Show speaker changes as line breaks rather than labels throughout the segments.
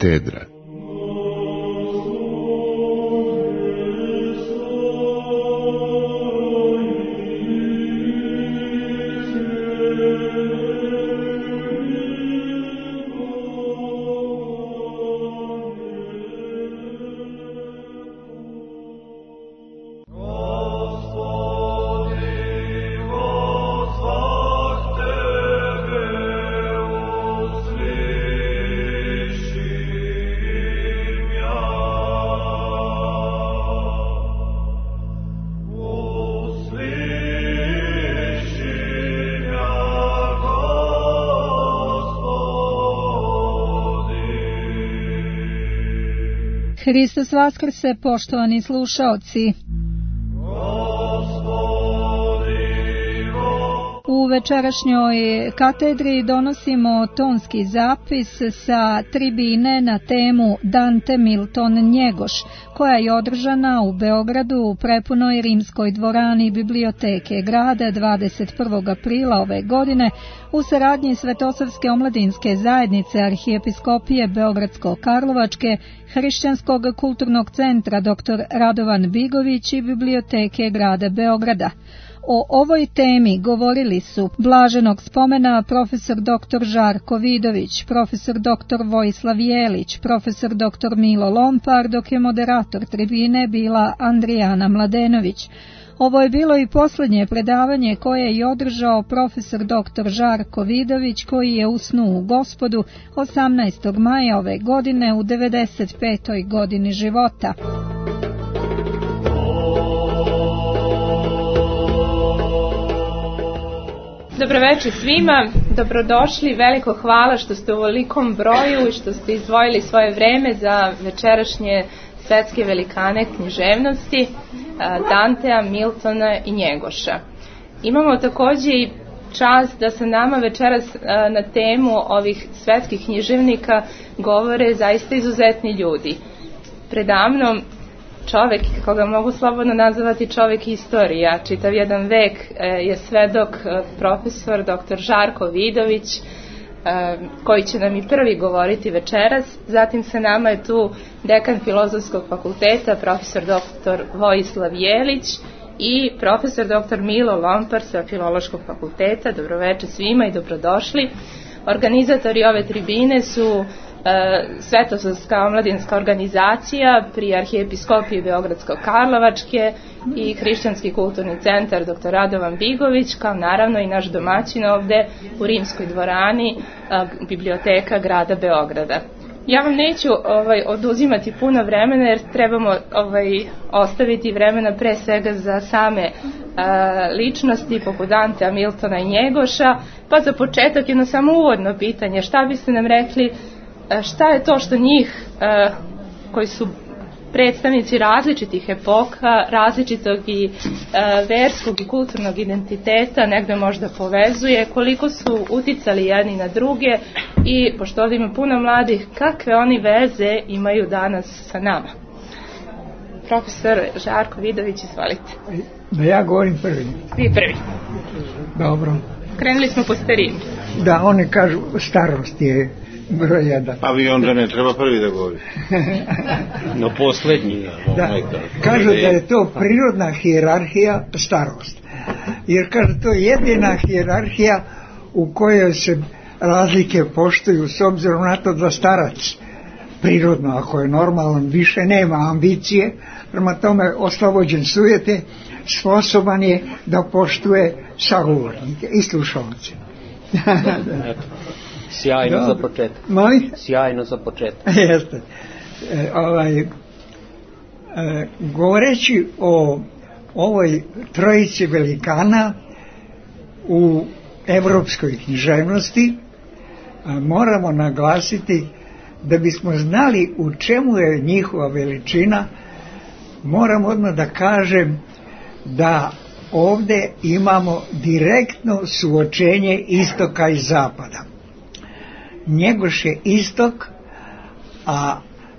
Katedra.
Hristos vaskrse, poštovani slušaoci. U večerašnjoj katedri donosimo tonski zapis sa tribine na temu Dante, Milton, Njegoš, koja je održana u Beogradu u prepunoj rimskoj dvorani Biblioteke grada 21. aprila ove godine u saradnji Svetosavske omladinske zajednice Arhijepiskopije Beogradsko-Karlovačke, Hrišćanskog kulturnog centra dr. Radovan Bigović i Biblioteke grada Beograda. O ovoj temi govorili su blaženog spomena profesor dr. Žarko Vidović, profesor dr. Vojislav Jelić, profesor dr. Milo Lompar, dok je moderator tribine bila Andrijana Mladenović. Ovo je bilo i posljednje predavanje koje je održao profesor dr. Žarko Vidović, koji je usnuo u Gospodu 18. maja ove godine u 95. godini života.
Dobroveče svima, dobrodošli, veliko hvala što ste u ovolikom broju i što ste izdvojili svoje vreme za večerašnje svetske velikane književnosti Dantea, Miltona i Njegoša. Imamo također i čast da sa nama večeras na temu ovih svetskih književnika govore zaista izuzetni ljudi. Predamnom čovjek, koga mogu slobodno nazvati čovjek istorija, čitav jedan vek je svedok profesor dr. Žarko Vidović, koji će nam i prvi govoriti večeras. Zatim sa nama je tu dekan Filozofskog fakulteta, profesor dr. Vojislav Jelić i profesor dr. Milo Lompar sa Filološkog fakulteta. Dobroveče svima i dobrodošli. Organizatori ove tribine su Svetosavska omladinska organizacija pri Arhijepiskopiji Beogradsko-Karlovačke i Hrišćanski kulturni centar dr. Radovan Bigović, kao naravno i naš domaćin ovde u rimskoj dvorani Biblioteka grada Beograda. Ja vam neću oduzimati puno vremena jer trebamo ostaviti vremena pre svega za same ličnosti poput Dantea, Miltona i Njegoša, pa za početak jedno samo uvodno pitanje, šta biste nam rekli, šta je to što njih koji su predstavnici različitih epoka, različitog i verskog i kulturnog identiteta negde možda povezuje, koliko su uticali jedni na druge i pošto ovdje ima puno mladih, kakve oni veze imaju danas sa nama? Profesor Žarko Vidović, izvolite.
Da ja govorim prvi.
Vi prvi.
Dobro.
Krenuli smo po starini.
Da, oni kažu starost je broj jedan.
A vi onda ne treba prvi da govori. No posljednji.
Da, kažu da je to prirodna hijerarhija starost. Jer kažu to je jedina hijerarhija u kojoj se razlike poštuju s obzirom na to da starac prirodno, ako je normalan, više nema ambicije, prema tome oslobođen sujete, sposoban je da poštuje sagovornike i slušalce.
Sjajno za početak.
Moli?
Sjajno za početak.
Jeste. Govoreći o ovoj trojici velikana u evropskoj književnosti, moramo naglasiti da bismo znali u čemu je njihova veličina, moram odmah da kažem da ovdje imamo direktno suočenje istoka i zapada. Njegoš je istok, a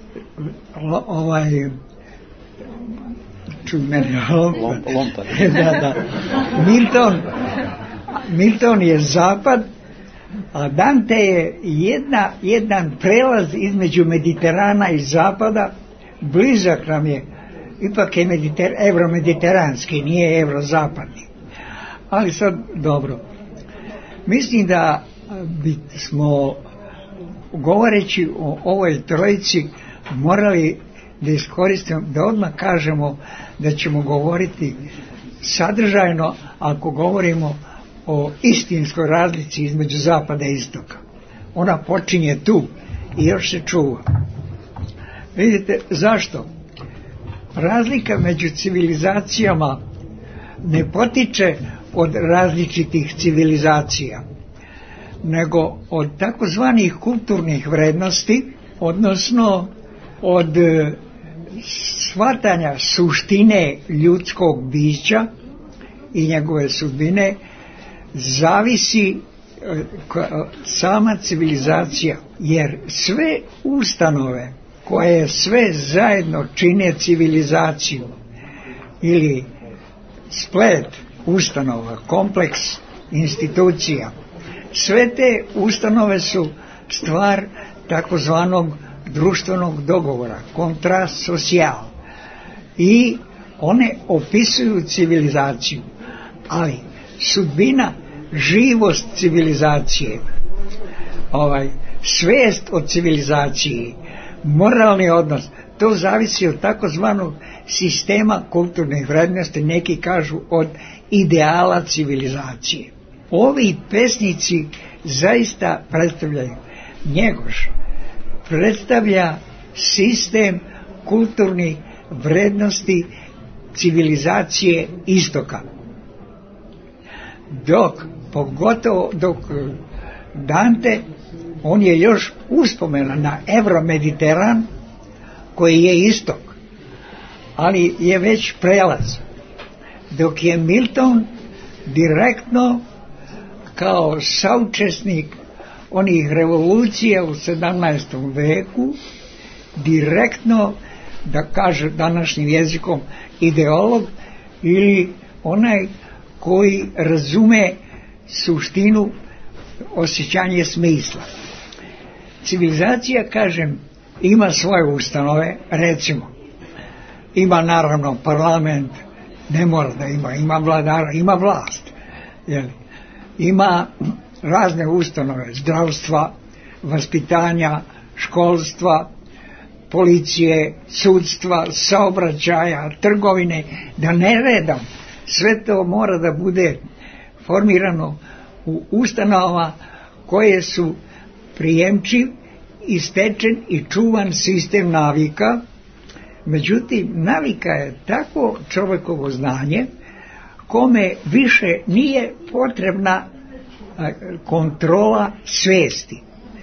čuj mene,
Lompar.
da. Milton je zapad, A Dante je jedan prelaz između Mediterana i Zapada, blizak nam je, ipak je evromediteranski, nije evrozapadni. Ali sad, dobro. Mislim da bismo, govoreći o ovoj trojici, morali da iskoristimo, da odmah kažemo da ćemo govoriti sadržajno ako govorimo o istinskoj razlici između Zapada i Istoka. Ona počinje tu i još se čuva. Vidite, zašto? Razlika među civilizacijama ne potiče od različitih civilizacija, nego od takozvanih kulturnih vrednosti, odnosno od shvatanja suštine ljudskog bića i njegove sudbine, zavisi sama civilizacija, jer sve ustanove koje sve zajedno čine civilizaciju ili splet ustanova, kompleks institucija, sve te ustanove su stvar takozvanog društvenog dogovora, kontrast socijal, i one opisuju civilizaciju, ali sudbina, živost civilizacije, svijest o civilizaciji, moralni odnos, to zavisi od takozvanog sistema kulturnih vrednosti, neki kažu od ideala civilizacije. Ovi pesnici zaista predstavljaju, Njegoš predstavlja sistem kulturnih vrednosti civilizacije Istoka. Pogotovo dok Dante, on je još uspomena na Evromediteran koji je istok, ali je već prelaz. Dok je Milton direktno kao saučesnik onih revolucija u 17. veku, direktno, da kaže današnjim jezikom, ideolog ili onaj koji razume suštinu, osjećanje smisla. Civilizacija, kažem, ima svoje ustanove, recimo, ima naravno parlament, ne mora da ima vladara, ima vlast, ima razne ustanove, zdravstva, vaspitanja, školstva, policije, sudstva, saobraćaja, trgovine, da ne redam, sve to mora da bude formirano u ustanovama koje su prijemčiv i stečen i čuvan sistem navika. Međutim, navika je tako čovjekovo znanje kome više nije potrebna kontrola svijesti.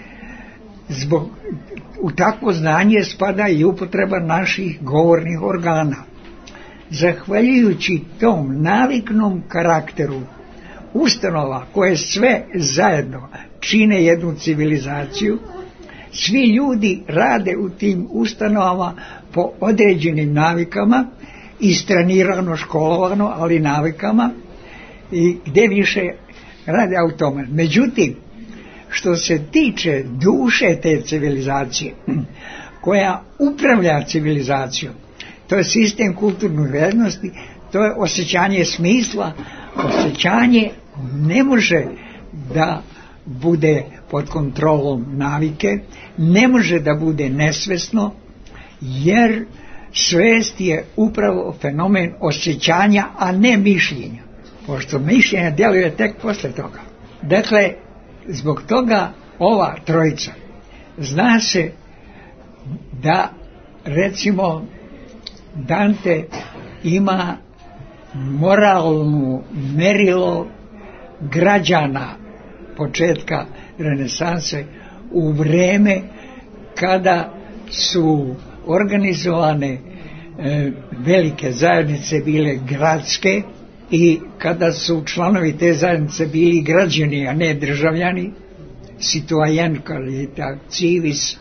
U takvo znanje spada i upotreba naših govornih organa. Zahvaljujući tom naviknom karakteru ustanova koje sve zajedno čine jednu civilizaciju, svi ljudi rade u tim ustanovama po određenim navikama, istrenirano, školovano, ali navikama, i gdje više rade automat. Međutim, što se tiče duše te civilizacije koja upravlja civilizacijom, to je sistem kulturnih vrijednosti, to je osjećanje smisla. Osjećanje ne može da bude pod kontrolom navike, ne može da bude nesvesno, jer svest je upravo fenomen osjećanja, a ne mišljenja, pošto mišljenje djeluje tek posle toga. Dakle, zbog toga ova trojica, zna se da, recimo, Dante ima moralno merilo građana početka renesanse u vreme kada su organizovane velike zajednice bile gradske i kada su članovi te zajednice bili građani, a ne državljani, citoyen, civis,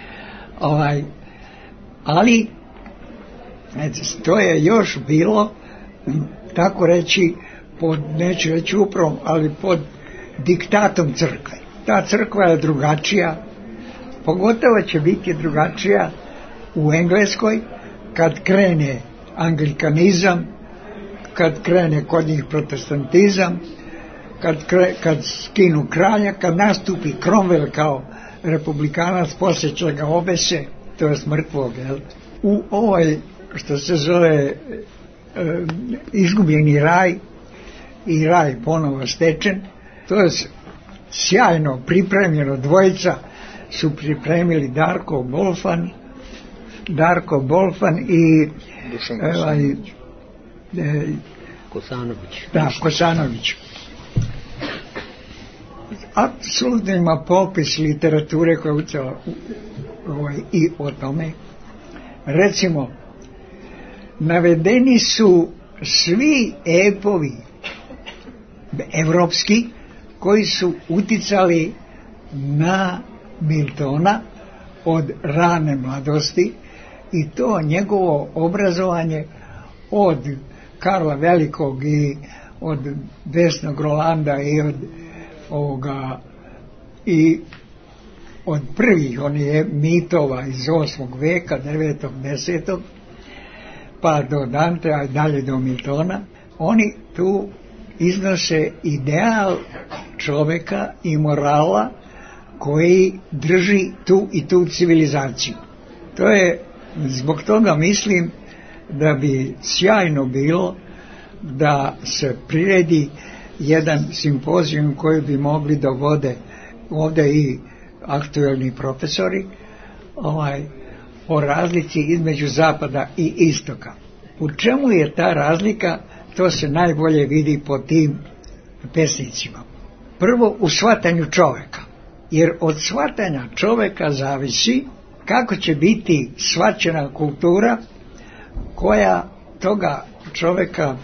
ali to je još bilo, tako reći, neću reći upravom, ali pod diktatom crkve. ta crkva je drugačija, pogotovo će biti drugačija u Engleskoj kad krene anglikanizam, kad krene kod njih protestantizam, kad skinu kralja, kad nastupi Cromwell kao republikanac, poslije će ga obese, to je mrtvog, jel? U ovoj, što se zove izgubljeni raj i raj ponovo stečen, to je sjajno pripremljeno, dvojica su pripremili Darko Bolfan i Kosanović. Apsolutno ima popis literature koja je ucela i o tome. Recimo, navedeni su svi epovi evropski koji su uticali na Miltona od rane mladosti, i to njegovo obrazovanje od Karla Velikog i od Vesnog Rolanda i od ovoga i od prvih onih mitova iz 8. veka, 9. 10. pa do Dantea i dalje do Miltona. Oni tu iznose ideal čovjeka i morala koji drži tu i tu civilizaciju. To je, zbog toga mislim da bi sjajno bilo da se priredi jedan simpozijum koji bi mogli da vode ovdje i aktuelni profesori o razlici između zapada i istoka. U čemu je ta razlika? To se najbolje vidi po tim pesnicima. Prvo, u shvatanju čovjeka, jer od shvatanja čovjeka zavisi kako će biti shvaćena kultura koja toga čovjeka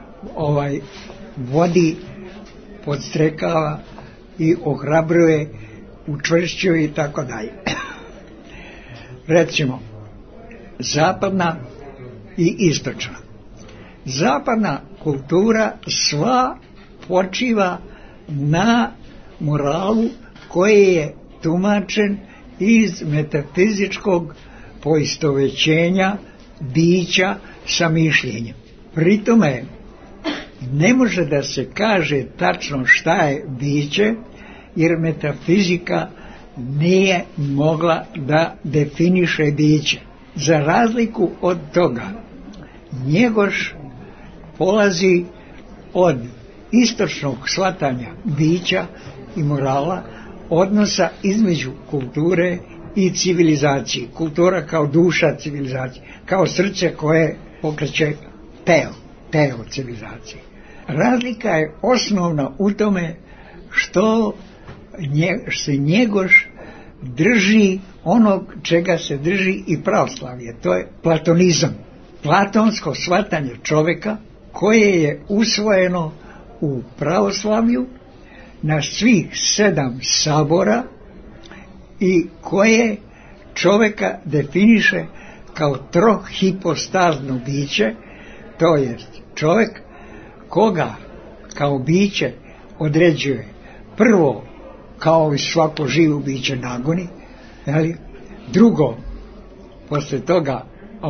vodi, podstrekava i ohrabruje, učvršćuje i tako dalje. Recimo, zapadna i istočna. Zapadna kultura sva počiva na moralu koji je tumačen iz metafizičkog poistovećenja bića sa mišljenjem. Pri tome ne može da se kaže tačno šta je biće, jer metafizika nije mogla da definiše biće. Za razliku od toga, Njegoš polazi od istočnog shvatanja bića i morala, odnosa između kulture i civilizacije. Kultura kao duša civilizacije, kao srce koje pokreće teo civilizacije. Razlika je osnovna u tome što se Njegoš drži onog čega se drži i pravoslavlje. To je platonizam. Platonsko shvatanje čovjeka koje je usvojeno u pravoslavlju na svih 7 sabora i koje čovjeka definiše kao trohipostazno biće, to je čovjek koga kao biće određuje prvo, kao i svako živo biće, nagoni, drugo, posle toga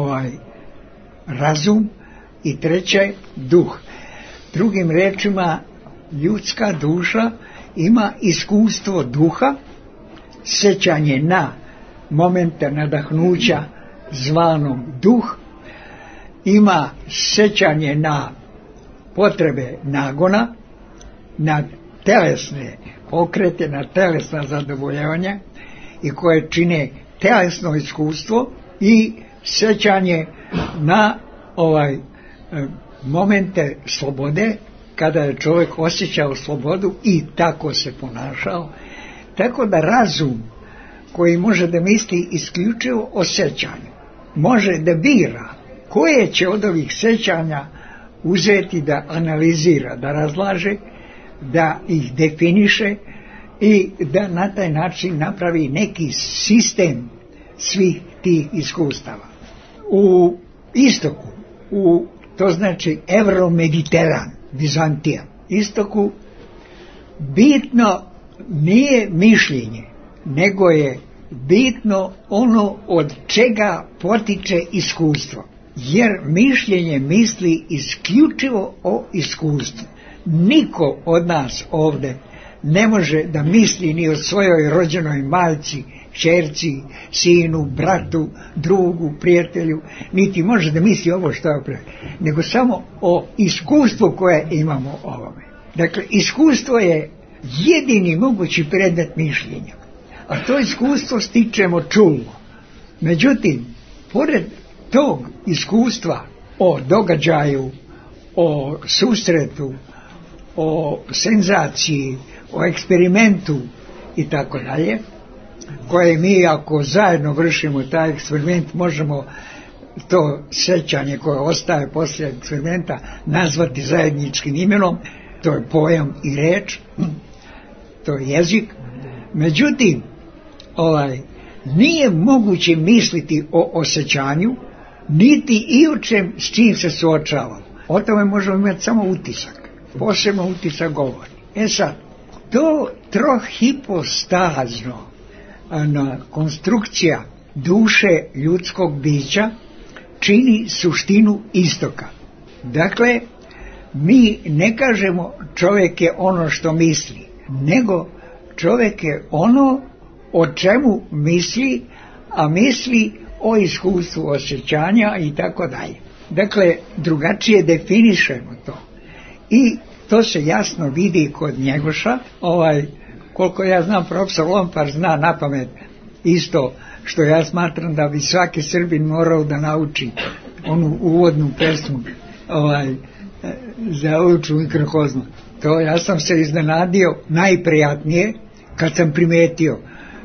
razum i treće duh. Drugim rečima, ljudska duša ima iskustvo duha, sećanje na momente nadahnuća zvanom duh, ima sećanje na potrebe nagona, na telesne pokrete, na telesna zadovoljavanja i koje čine telesno iskustvo, i sećanje na momente slobode, kada je čovjek osjećao slobodu i tako se ponašao. Tako da razum, koji može da misli isključivo o sećanju, može da bira koje će od ovih sećanja uzeti da analizira, da razlaže, da ih definiše i da na taj način napravi neki sistem svih tih iskustava. U istoku, to znači Evromediteran, Bizantija, istoku, bitno nije mišljenje, nego je bitno ono od čega potiče iskustvo. Jer mišljenje misli isključivo o iskustvu. Niko od nas ovde ne može da misli ni o svojoj rođenoj majci, kćerci, sinu, bratu, drugu, prijatelju, niti može da misli ovo što je pre, nego samo o iskustvu koje imamo ovome. Dakle, iskustvo je jedini mogući predmet mišljenja, a to iskustvo stičemo čulno. Međutim, pored tog iskustva o događaju, o susretu, o senzaciji, o eksperimentu i tako dalje, koje mi ako zajedno vršimo taj eksperiment možemo to sjećanje koje ostaje poslije eksperimenta nazvati zajedničkim imenom, to je pojam i reč, to je jezik. Međutim, nije moguće misliti o osjećanju niti i o čem s čim se suočavamo. O tome možemo imati samo utisak, posebno utisak govori. Sad, to trohipostazno konstrukcija duše ljudskog bića čini suštinu istoka. Dakle, mi ne kažemo čovjek je ono što misli, nego čovjek je ono o čemu misli, a misli o iskustvu osjećanja i tako dalje. Dakle, drugačije definišemo to. I to se jasno vidi kod Njegoša. Koliko ja znam, profesor Lompar zna napamet isto što ja smatram da bi svaki Srbin morao da nauči onu uvodnu pesmu za uču mikrokozmu. To ja sam se iznenadio najprijatnije kad sam primetio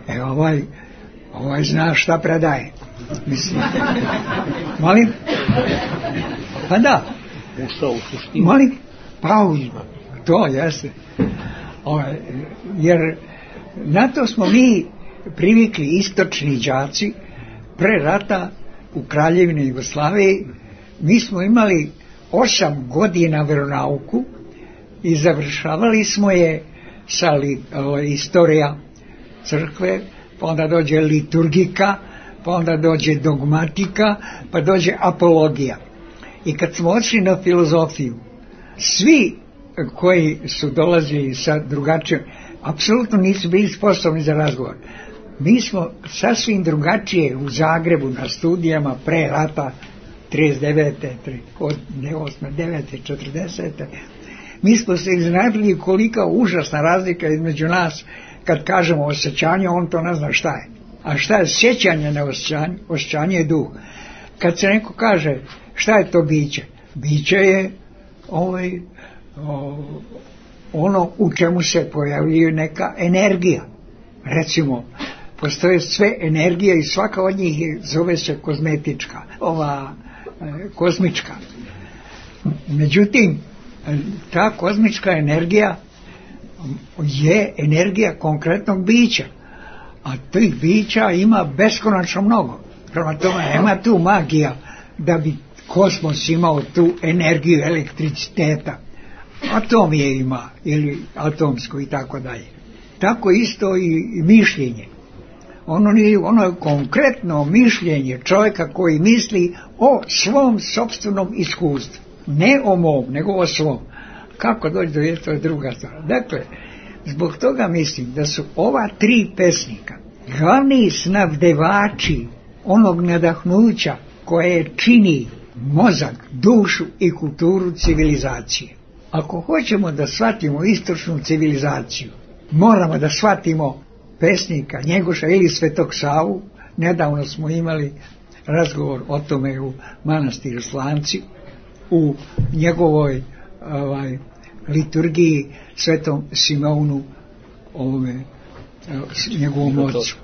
ovaj zna šta predaje. Mislim, molim? Pa da. Molim? Pa to jeste. Jer na to smo mi privikli istočni đaci pre rata u Kraljevini Jugoslaviji. Mi smo imali 8 godina veronauku i završavali smo je sa istorija crkve, pa onda dođe liturgika, pa onda dođe dogmatika, pa dođe apologija. I kad smo odšli na filozofiju, svi koji su dolazili sa drugačijom, apsolutno nisu bili sposobni za razgovor. Mi smo sasvim drugačije u Zagrebu na studijama pre rata 39. od 9. 40. Mi smo se iznenadili kolika užasna razlika između nas. Kad kažemo osjećanje, on to ne zna šta je. A šta je sjećanje na osjećanje? Osjećanje je duh. Kad se neko kaže šta je to biće? Biće je ono u čemu se pojavljuje neka energija. Recimo, postoje sve energije i svaka od njih zove se kozmetička, kozmička. Međutim, ta kozmička energija je energija konkretnog bića, a tih bića ima beskonačno mnogo. Prema tome nema tu magija da bi kosmos imao tu energiju elektriciteta. Atom je ima, ili atomsko i tako dalje. Tako isto i mišljenje. Ono je konkretno mišljenje čovjeka koji misli o svom sopstvenom iskustvu. Ne o mom, nego o svom. Kako doći do je, to je druga stvar. Dakle, zbog toga mislim da su ova 3 pesnika glavni snabdevači onog nadahnuća koje čini mozak, dušu i kulturu civilizacije. Ako hoćemo da shvatimo istočnu civilizaciju, moramo da shvatimo pesnika Njegoša ili Svetog Savu. Nedavno smo imali razgovor o tome u manastiru Slanci, u njegovoj liturgiji Svetom Simeonu, njegovom ocu.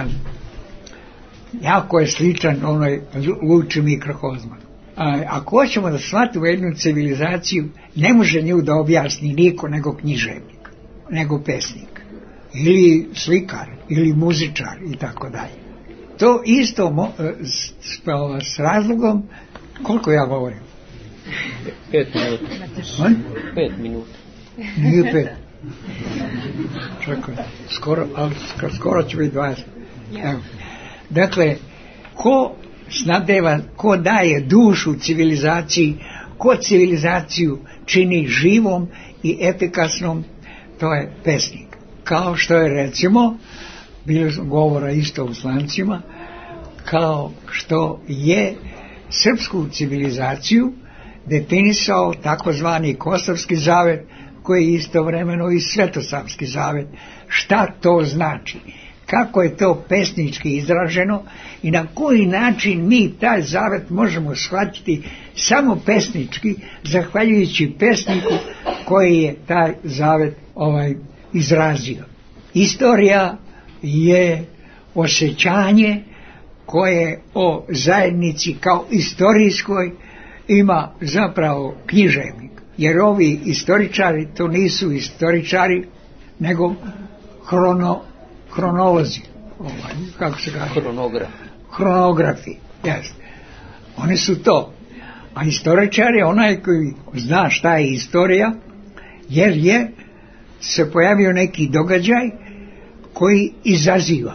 Jako je sličan onoj luči mikrokozma. Ako hoćemo da shvatimo jednu civilizaciju, ne može nju da objasni niko nego književnik, nego pesnik, ili slikar, ili muzičar i tako dalje. To isto s razlogom, koliko ja govorim?
5 minuta. 5 minuta.
Nije 5. Čekaj, skoro će biti 20. Evo. Dakle, ko snadeva, ko daje dušu civilizaciji, ko civilizaciju čini živom i efikasnom, to je pesnik. Kao što je, recimo, bilo govora isto u Slancima, kao što je srpsku civilizaciju definisao takozvani Kosovski zavet, koji je istovremeno i Svetosavski zavet. Šta to znači? Kako je to pesnički izraženo i na koji način mi taj zavet možemo shvatiti samo pesnički, zahvaljujući pesniku koji je taj zavet izrazio. Istorija je osjećanje koje o zajednici kao istorijskoj ima zapravo književnik. Jer ovi istoričari to nisu istoričari, nego hronolozi. Kako se kaže? Hronografi. Yes. Oni su to. A istoričar je onaj koji zna šta je istorija, jer je se pojavio neki događaj koji izaziva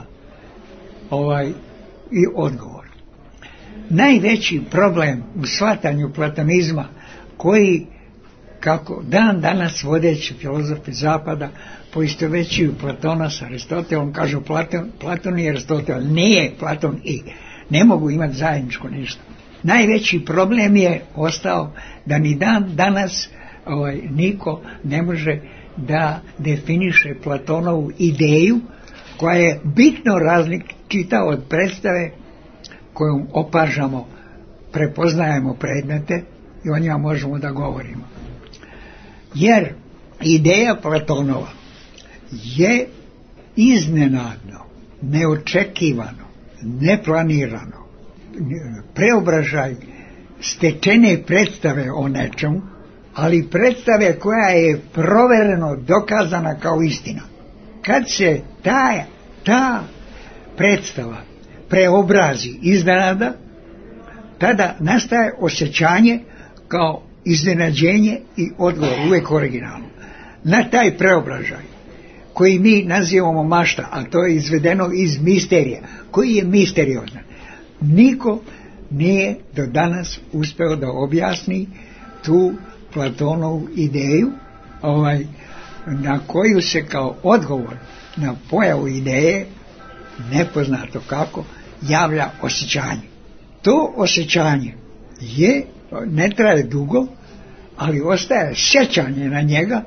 i odgovor. Najveći problem u shvatanju platonizma, koji kako dan danas vodeći filozofi zapada poistovećuju Platona s Aristotelom, kažu Platon i Aristotel, nije Platon i ne mogu imati zajedničko ništa. Najveći problem je ostao da ni dan danas niko ne može da definiše Platonovu ideju, koja je bitno različita od predstave kojom opažamo, prepoznajemo predmete i o njima možemo da govorimo. Jer ideja Platonova je iznenadno, neočekivano, neplanirano preobražaj stečene predstave o nečemu, ali predstave koja je provereno dokazana kao istina. Kad se ta predstava preobrazi iznenada, tada nastaje osjećanje kao iznenađenje i odgovor, uvijek originalno. Na taj preobražaj, koji mi nazivamo mašta, a to je izvedeno iz misterija, koji je misteriozan. Niko nije do danas uspeo da objasni tu Platonovu ideju, na koju se kao odgovor na pojavu ideje, nepoznato kako, javlja osjećanje. To osjećanje ne traje dugo, ali ostaje sjećanje na njega,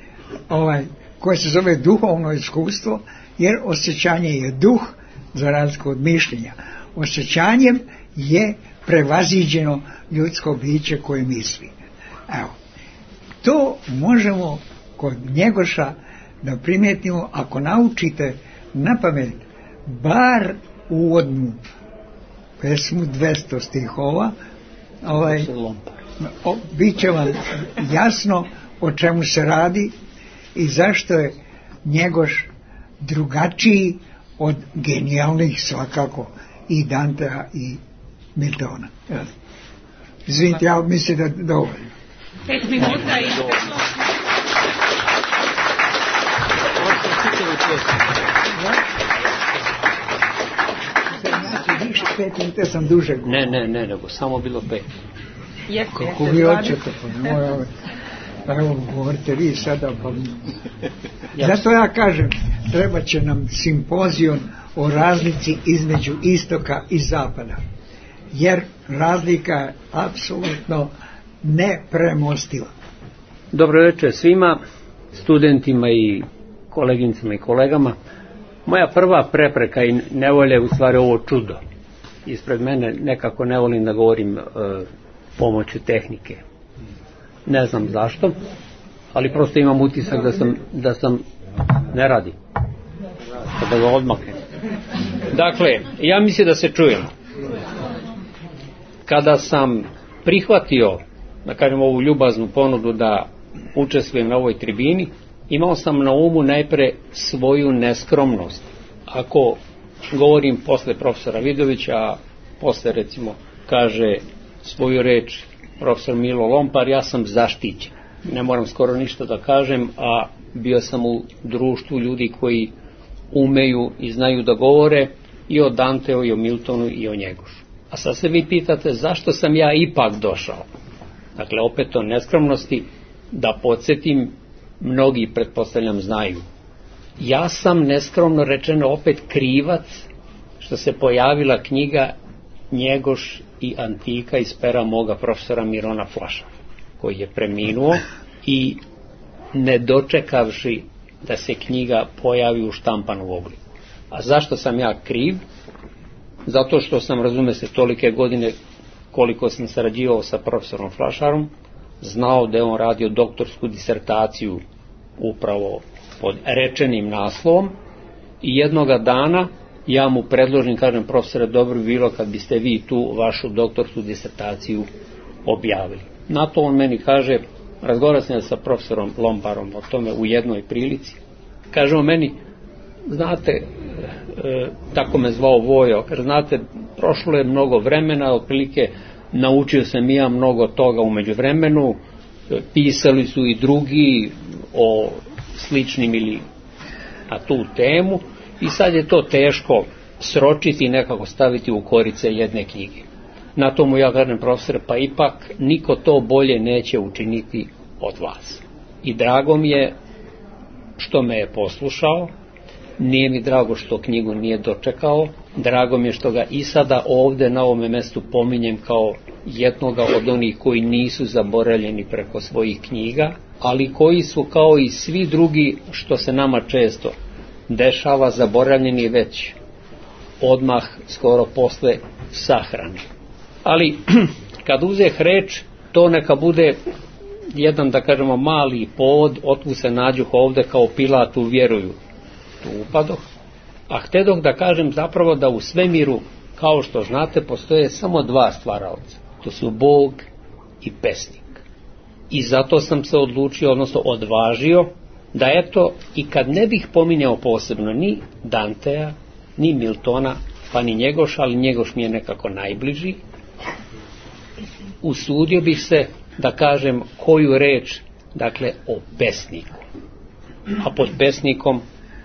koje se zove duhovno iskustvo, jer osjećanje je duh za razliku od mišljenja. Osjećanjem je prevaziđeno ljudsko biće koje misli. Evo, to možemo kod Njegoša da primijetimo ako naučite napamet bar uvodnu pesmu 200 stihova, bit će vam jasno o čemu se radi i zašto je Njegoš drugačiji od genijalnih svakako i Dantea i Miltona. Izvinite, ja mislim da dovoljno.
5 minuta i
više 5 minuta sam duže govorio.
Ne, nego samo bilo 5.
Kako vi hoćete, pa evo govorite vi sada, pa zato ja kažem, treba će nam simpozion o razlici između istoka i zapada, jer razlika je apsolutno nepremostiva.
Dobro večer svima, studentima i koleginicama i kolegama. Moja prva prepreka i nevolja je u stvari ovo čudo. Ispred mene nekako ne volim da govorim pomoću tehnike. Ne znam zašto, ali prosto imam utisak da sam ne radi. Da ga odmaknem. Dakle, ja mislim da se čujemo. Kada sam prihvatio, da kažem, ovu ljubaznu ponudu da učestvujem na ovoj tribini, imao sam na umu najpre svoju neskromnost. Ako govorim posle profesora Vidovića, a posle recimo kaže svoju reč profesor Milo Lompar, ja sam zaštićen. ne moram skoro ništa da kažem, a bio sam u društvu ljudi koji umeju i znaju da govore i o Danteu, i o Miltonu, i o Njegošu. A sad se vi pitate zašto sam ja ipak došao. Dakle, opet o neskromnosti, da podsjetim, mnogi pretpostavljam znaju. Ja sam, neskromno rečeno, opet krivac što se pojavila knjiga Njegoš i Antika iz pera moga profesora Mirona Flašara, koji je preminuo i ne dočekavši da se knjiga pojavi u štampanom obliku. A zašto sam ja kriv? Zato što sam, razume se, tolike godine koliko sam sarađivao sa profesorom Flašarom, znao da je on radio doktorsku disertaciju upravo pod rečenim naslovom i jednoga dana ja mu predložim, kažem, profesore, dobro bi bilo kad biste vi tu vašu doktorsku disertaciju objavili. Na to on meni kaže, razgovarao sam sa profesorom Lombarom o tome u jednoj prilici, kaže on meni, znate, tako me zvao Vojo, kaže, znate, prošlo je mnogo vremena, otprilike naučio sam i ja mnogo toga u međuvremenu, pisali su i drugi o sličnim ili na tu temu i sad je to teško sročiti i nekako staviti u korice jedne knjige. Na tomu ja kažem, profesor, pa ipak niko to bolje neće učiniti od vas. I drago mi je što me je poslušao, nije mi drago što knjigu nije dočekao, drago mi je što ga i sada ovde na ovome mestu pominjem kao jednoga od onih koji nisu zaboravljeni preko svojih knjiga, ali koji su kao i svi drugi, što se nama često dešava, zaboravljeni već odmah skoro posle sahrane. Ali kad uzeh reč, to neka bude jedan, da kažemo, mali povod, otkud se nađuh ovde kao Pilatu vjeruju. Tu upadoh, a htedoh da kažem zapravo da u svemiru, kao što znate, postoje samo dva stvaraoca. To su Bog i pesnik. I zato sam se odlučio, odnosno odvažio, da eto, i kad ne bih pominjao posebno ni Dantea, ni Miltona, pa ni Njegoša, ali Njegoš mi je nekako najbliži, usudio bih se da kažem koju reč, dakle, o pesniku. A pod pesnikom,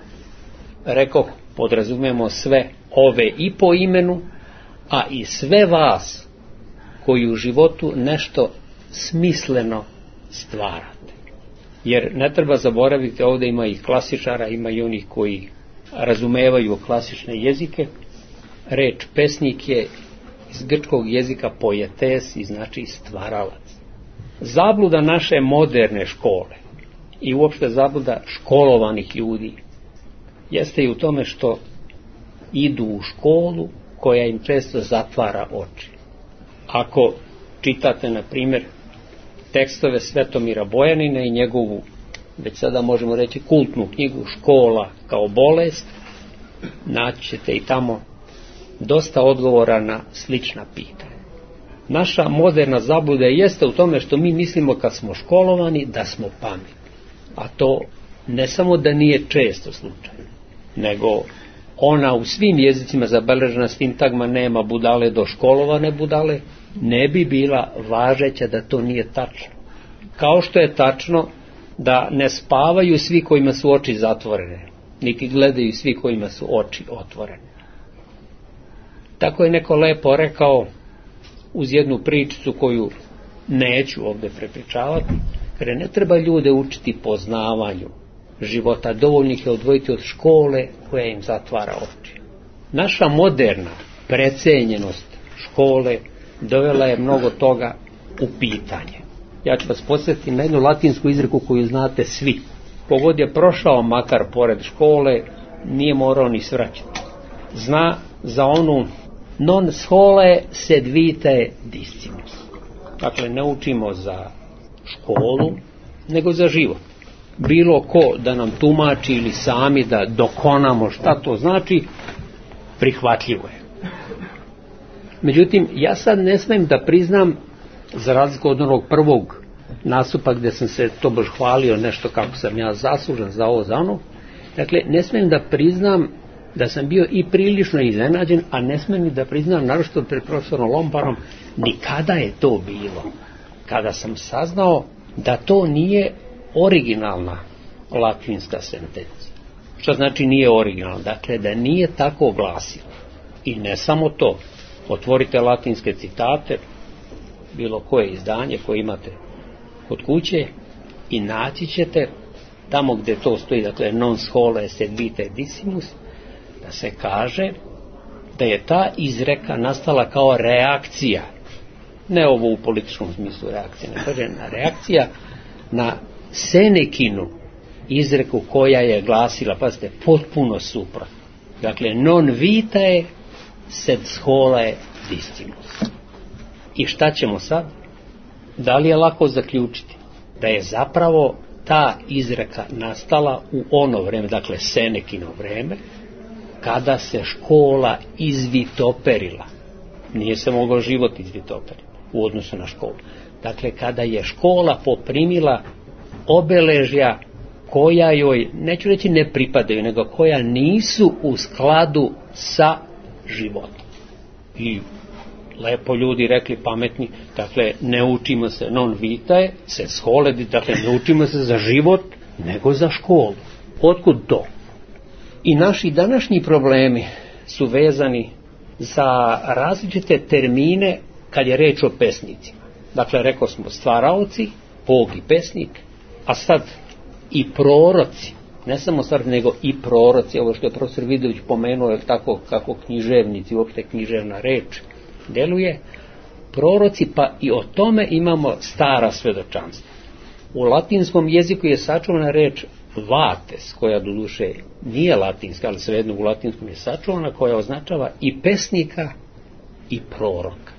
rekoh, podrazumemo sve ove i po imenu, a i sve vas koji u životu nešto smisleno stvarate. Jer ne treba zaboraviti, ovdje ima i klasičara, ima i onih koji razumevaju klasične jezike. Reč pesnik je iz grčkog jezika poetes i znači stvaralac. Zabluda naše moderne škole i uopšte zabluda školovanih ljudi jeste i u tome što idu u školu koja im često zatvara oči. Ako čitate, na primjer, tekstove Svetomira Bojanina i njegovu, već sada možemo reći, kultnu knjigu Škola kao bolest, naći ćete i tamo dosta odgovora na slična pitanja. Naša moderna zabluda jeste u tome što mi mislimo kad smo školovani da smo pametni. A to ne samo da nije često slučaj, nego ona u svim jezicima zabeležena sintagma nema budale do školovane budale, ne bi bila važeća da to nije tačno. Kao što je tačno da ne spavaju svi kojima su oči zatvorene, niti gledaju svi kojima su oči otvorene. Tako je neko lepo rekao uz jednu pričicu koju neću ovdje prepričavati, jer ne treba ljude učiti poznavanju života, dovoljnih je odvojiti od škole koja im zatvara oči. Naša moderna precenjenost škole dovela je mnogo toga u pitanje. Ja ću vas podsjetiti na jednu latinsku izreku koju znate svi. Kogod je prošao makar pored škole, nije morao ni svraćati. Zna za onu non scholae sed vitae discimus. Dakle, ne učimo za školu, nego za život. Bilo ko da nam tumači ili sami da dokonamo šta to znači, prihvatljivo je. Međutim, ja sad ne smem da priznam, za razliku od onog prvog nastupa gdje sam se tobož hvalio nešto kako sam ja zaslužan za ovo, za ono, dakle, ne smem da priznam da sam bio i prilično iznenađen, a ne smem ni da priznam, naročito pred profesorom Lombarom, ni kada je to bilo. Kada sam saznao da to nije originalna latinska sentencija. Što znači nije originalna? Dakle, da nije tako glasilo. I ne samo to. Otvorite latinske citate, bilo koje izdanje koje imate kod kuće i naći ćete tamo gdje to stoji, dakle non scholae sed vitae decimus, da se kaže da je ta izreka nastala kao reakcija, ne ovo u političkom smislu reakcija, ne kaže reakcija na Senekinu izreku koja je glasila, pazite, potpuno suprotno. Dakle, non vitae sed scholae decimus. I šta ćemo sad? Da li je lako zaključiti da je zapravo ta izreka nastala u ono vreme, dakle Senekino vreme, kada se škola izvitoperila. Nije se mogao život izvitoperiti u odnosu na školu. Dakle, kada je škola poprimila obeležja koja joj, neću reći ne pripadaju, nego koja nisu u skladu sa životom. I lepo ljudi rekli, pametni, dakle ne učimo se non vitae sed scholae, dakle ne učimo se za život nego za školu. Otkud to? I naši današnji problemi su vezani za različite termine kad je reč o pesnicima. Dakle, rekao smo stvaraoci, Bog i pesnik, a sad i proroci, ne samo stvar, nego i proroci, ovo što je profesor Vidović pomenuo, je tako kako književnici, uopšte književna reč deluje, proroci, pa i o tome imamo stara svedočanstva. U latinskom jeziku je sačuvana reč vates, koja doduše nije latinska, ali svejedno u latinskom je sačuvana, koja označava i pesnika i proroka.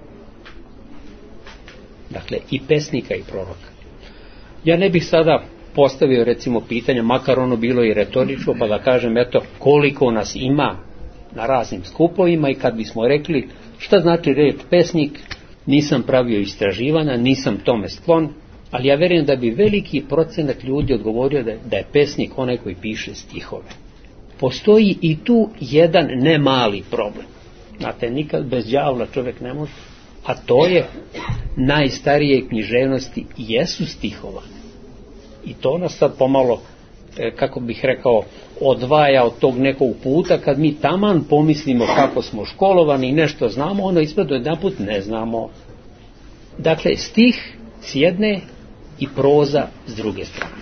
Dakle, i pesnika i proroka. Ja ne bih sada postavio recimo pitanje, makar ono bilo i retoričko, pa da kažem eto koliko nas ima na raznim skupovima, i kad bismo rekli šta znači reč pesnik, nisam pravio istraživanja, nisam tome sklon, ali ja vjerujem da bi veliki procenat ljudi odgovorio da je pesnik onaj koji piše stihove. Postoji i tu jedan ne mali problem. Znate, nikad bez đavla čovjek ne može, a to je najstarije književnosti jesu stihovane. I to nas sad pomalo, kako bih rekao, odvaja od tog nekog puta kad mi taman pomislimo kako smo školovani i nešto znamo, ono ispada jedanput ne znamo. Dakle, stih s jedne i proza s druge strane.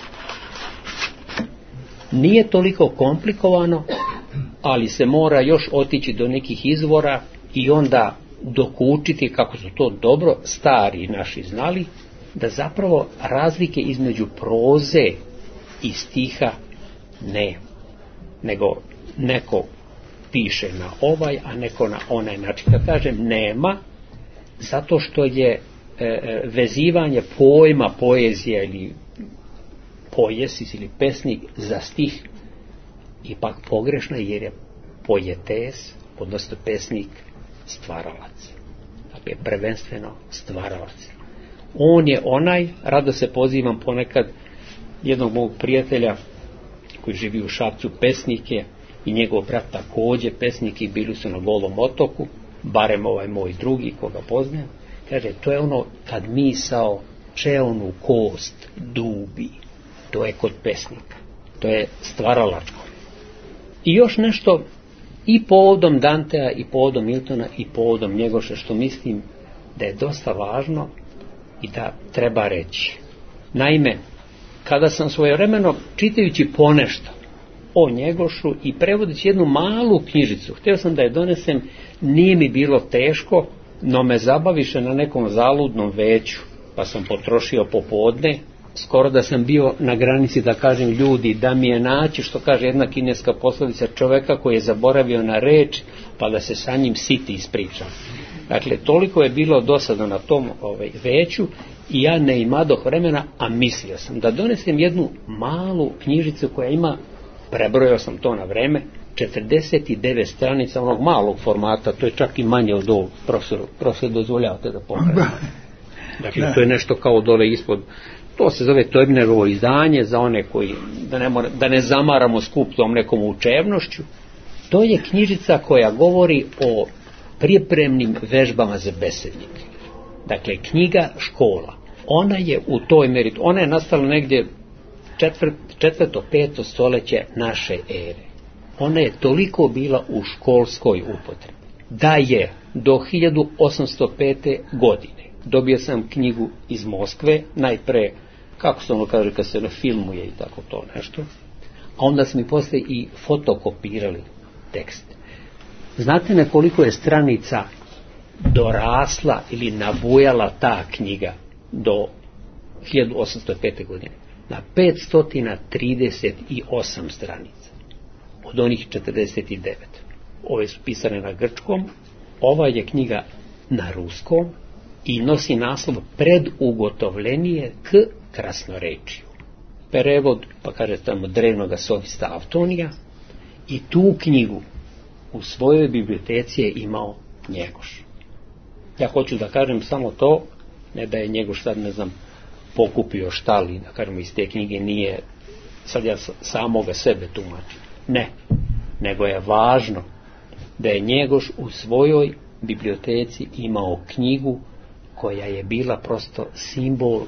Nije toliko komplikovano, ali se mora još otići do nekih izvora i onda dokučiti, kako su to dobro stari naši znali, da zapravo razlike između proze i stiha ne, nego neko piše na ovaj, a neko na onaj način. Kad kažem nema, zato što je vezivanje pojma poezija ili poesis ili pesnik za stih ipak pogrešno, jer je poetes, odnosno pesnik, stvaralac. Dakle, prvenstveno stvaralac. On je onaj, rado se pozivam ponekad jednog mog prijatelja koji živi u Šapcu, pesnik je, i njegov brat također pesnik, i bili su na Golom otoku, barem ovaj moj drugi koga poznajem. Kaže, to je ono kad misao čeonu kost dubi, to je kod pesnika, to je stvaralačko. I još nešto, i povodom Dantea, i povodom Miltona, i povodom Njegoša, što mislim da je dosta važno i da treba reći. Naime, kada sam svojevremeno, čitajući ponešto o Njegošu i prevodeći jednu malu knjižicu, htio sam da je donesem, nije mi bilo teško, no me zabaviše na nekom zaludnom veću, pa sam potrošio popodne, skoro da sam bio na granici da kažem ljudi, da mi je naći, što kaže jedna kineska poslovica, čoveka koji je zaboravio na reč, pa da se sa njim siti ispričam. Dakle, toliko je bilo dosadno na tom veću, i ja ne imadoh vremena, a mislio sam da donesem jednu malu knjižicu koja ima, prebrojao sam to na vreme, 49 stranica onog malog formata, to je čak i manje od ovog, profesor dozvoljavate da pokažem. Dakle, to je nešto kao dole ispod, to se zove Teubnerovo izdanje, za one koji, da ne zamaramo skup tom nekom učevnošću. To je knjižica koja govori o pripremnim vežbama za besednike. Dakle, knjiga škola. ona je u toj meri, ona je nastala negdje 4. 5. stoljeće naše ere. Ona je toliko bila u školskoj upotrebi da je do 1805. godine, dobio sam knjigu iz Moskve, najpre, kako se ono kaže, kad se filmuje i tako to nešto, a onda smo i posle i fotokopirali tekst. Znate na koliko je stranica dorasla ili nabujala ta knjiga do 1805. godine? Na 538 stranica od onih 49. Ove su pisane na grčkom, ova je knjiga na ruskom i nosi naslov Predugotovljenije k krasnorečiju. Prevod, pa kaže tamo, drevnoga sofista Avtonija, i tu knjigu u svojoj biblioteci je imao Njegoš. Ja hoću da kažem samo to, ne da je Njegoš sad, ne znam, pokupio štali, da kažemo iz te knjige nije, sad ja samoga sebe tumačim. Ne, nego je važno da je Njegoš u svojoj biblioteci imao knjigu koja je bila prosto simbol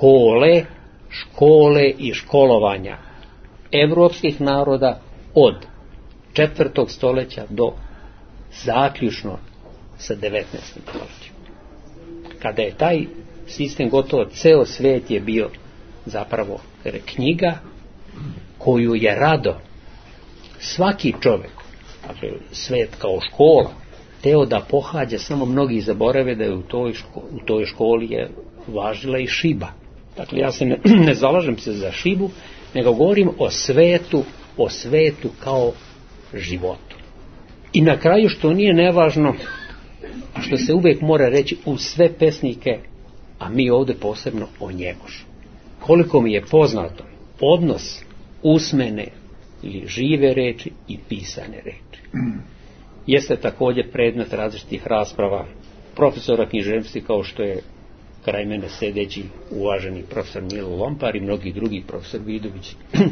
škole i školovanja evropskih naroda od 4. stoljeća do zaključno sa 19. stoljećem. Kada je taj sistem gotovo, ceo svet je bio zapravo knjiga koju je rado svaki čovjek, dakle svet kao škola, teo da pohađa, samo mnogi zaborave da je u toj školi je važila i šiba. Dakle, ja se ne zalažem se za šibu, nego govorim o svetu kao životu. I na kraju, što nije nevažno, a što se uvijek mora reći u sve pesnike, a mi ovdje posebno o Njegošu. Koliko mi je poznato, odnos usmene ili žive reči i pisane reči jeste također predmet različitih rasprava profesora književnosti, kao što je kraj mene sedeći uvaženi profesor Milo Lompar i mnogi drugi, profesor Vidović,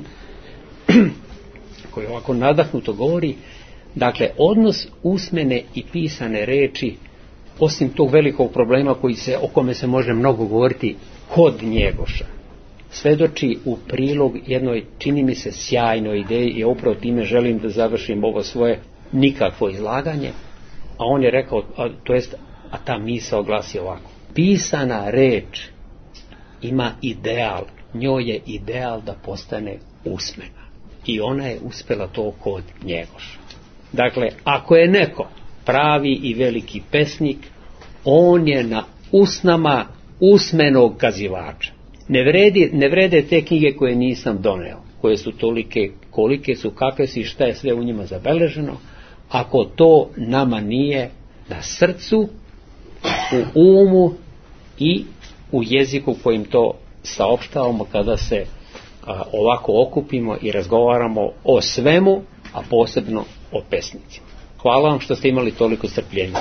koji ovako nadahnuto govori. Dakle, odnos usmene i pisane reči, osim tog velikog problema o kome se može mnogo govoriti kod Njegoša, svedoči u prilog jednoj, čini mi se, sjajnoj ideji, i upravo time želim da završim ovo svoje nikakvo izlaganje. A on je rekao, a ta misao glasi ovako: pisana reč ima ideal, njoj je ideal da postane usmena, i ona je uspjela to kod Njegoša. Dakle, ako je neko pravi i veliki pesnik, on je na usnama usmenog kazivača. Ne vrede te knjige koje nisam doneo, koje su tolike kolike su, kakve su i šta je sve u njima zabeleženo, ako to nama nije na srcu, u umu i u jeziku kojim to saopštavamo kada se ovako okupimo i razgovaramo o svemu, a posebno o pesnicima. Hvala vam što ste imali toliko strpljenja.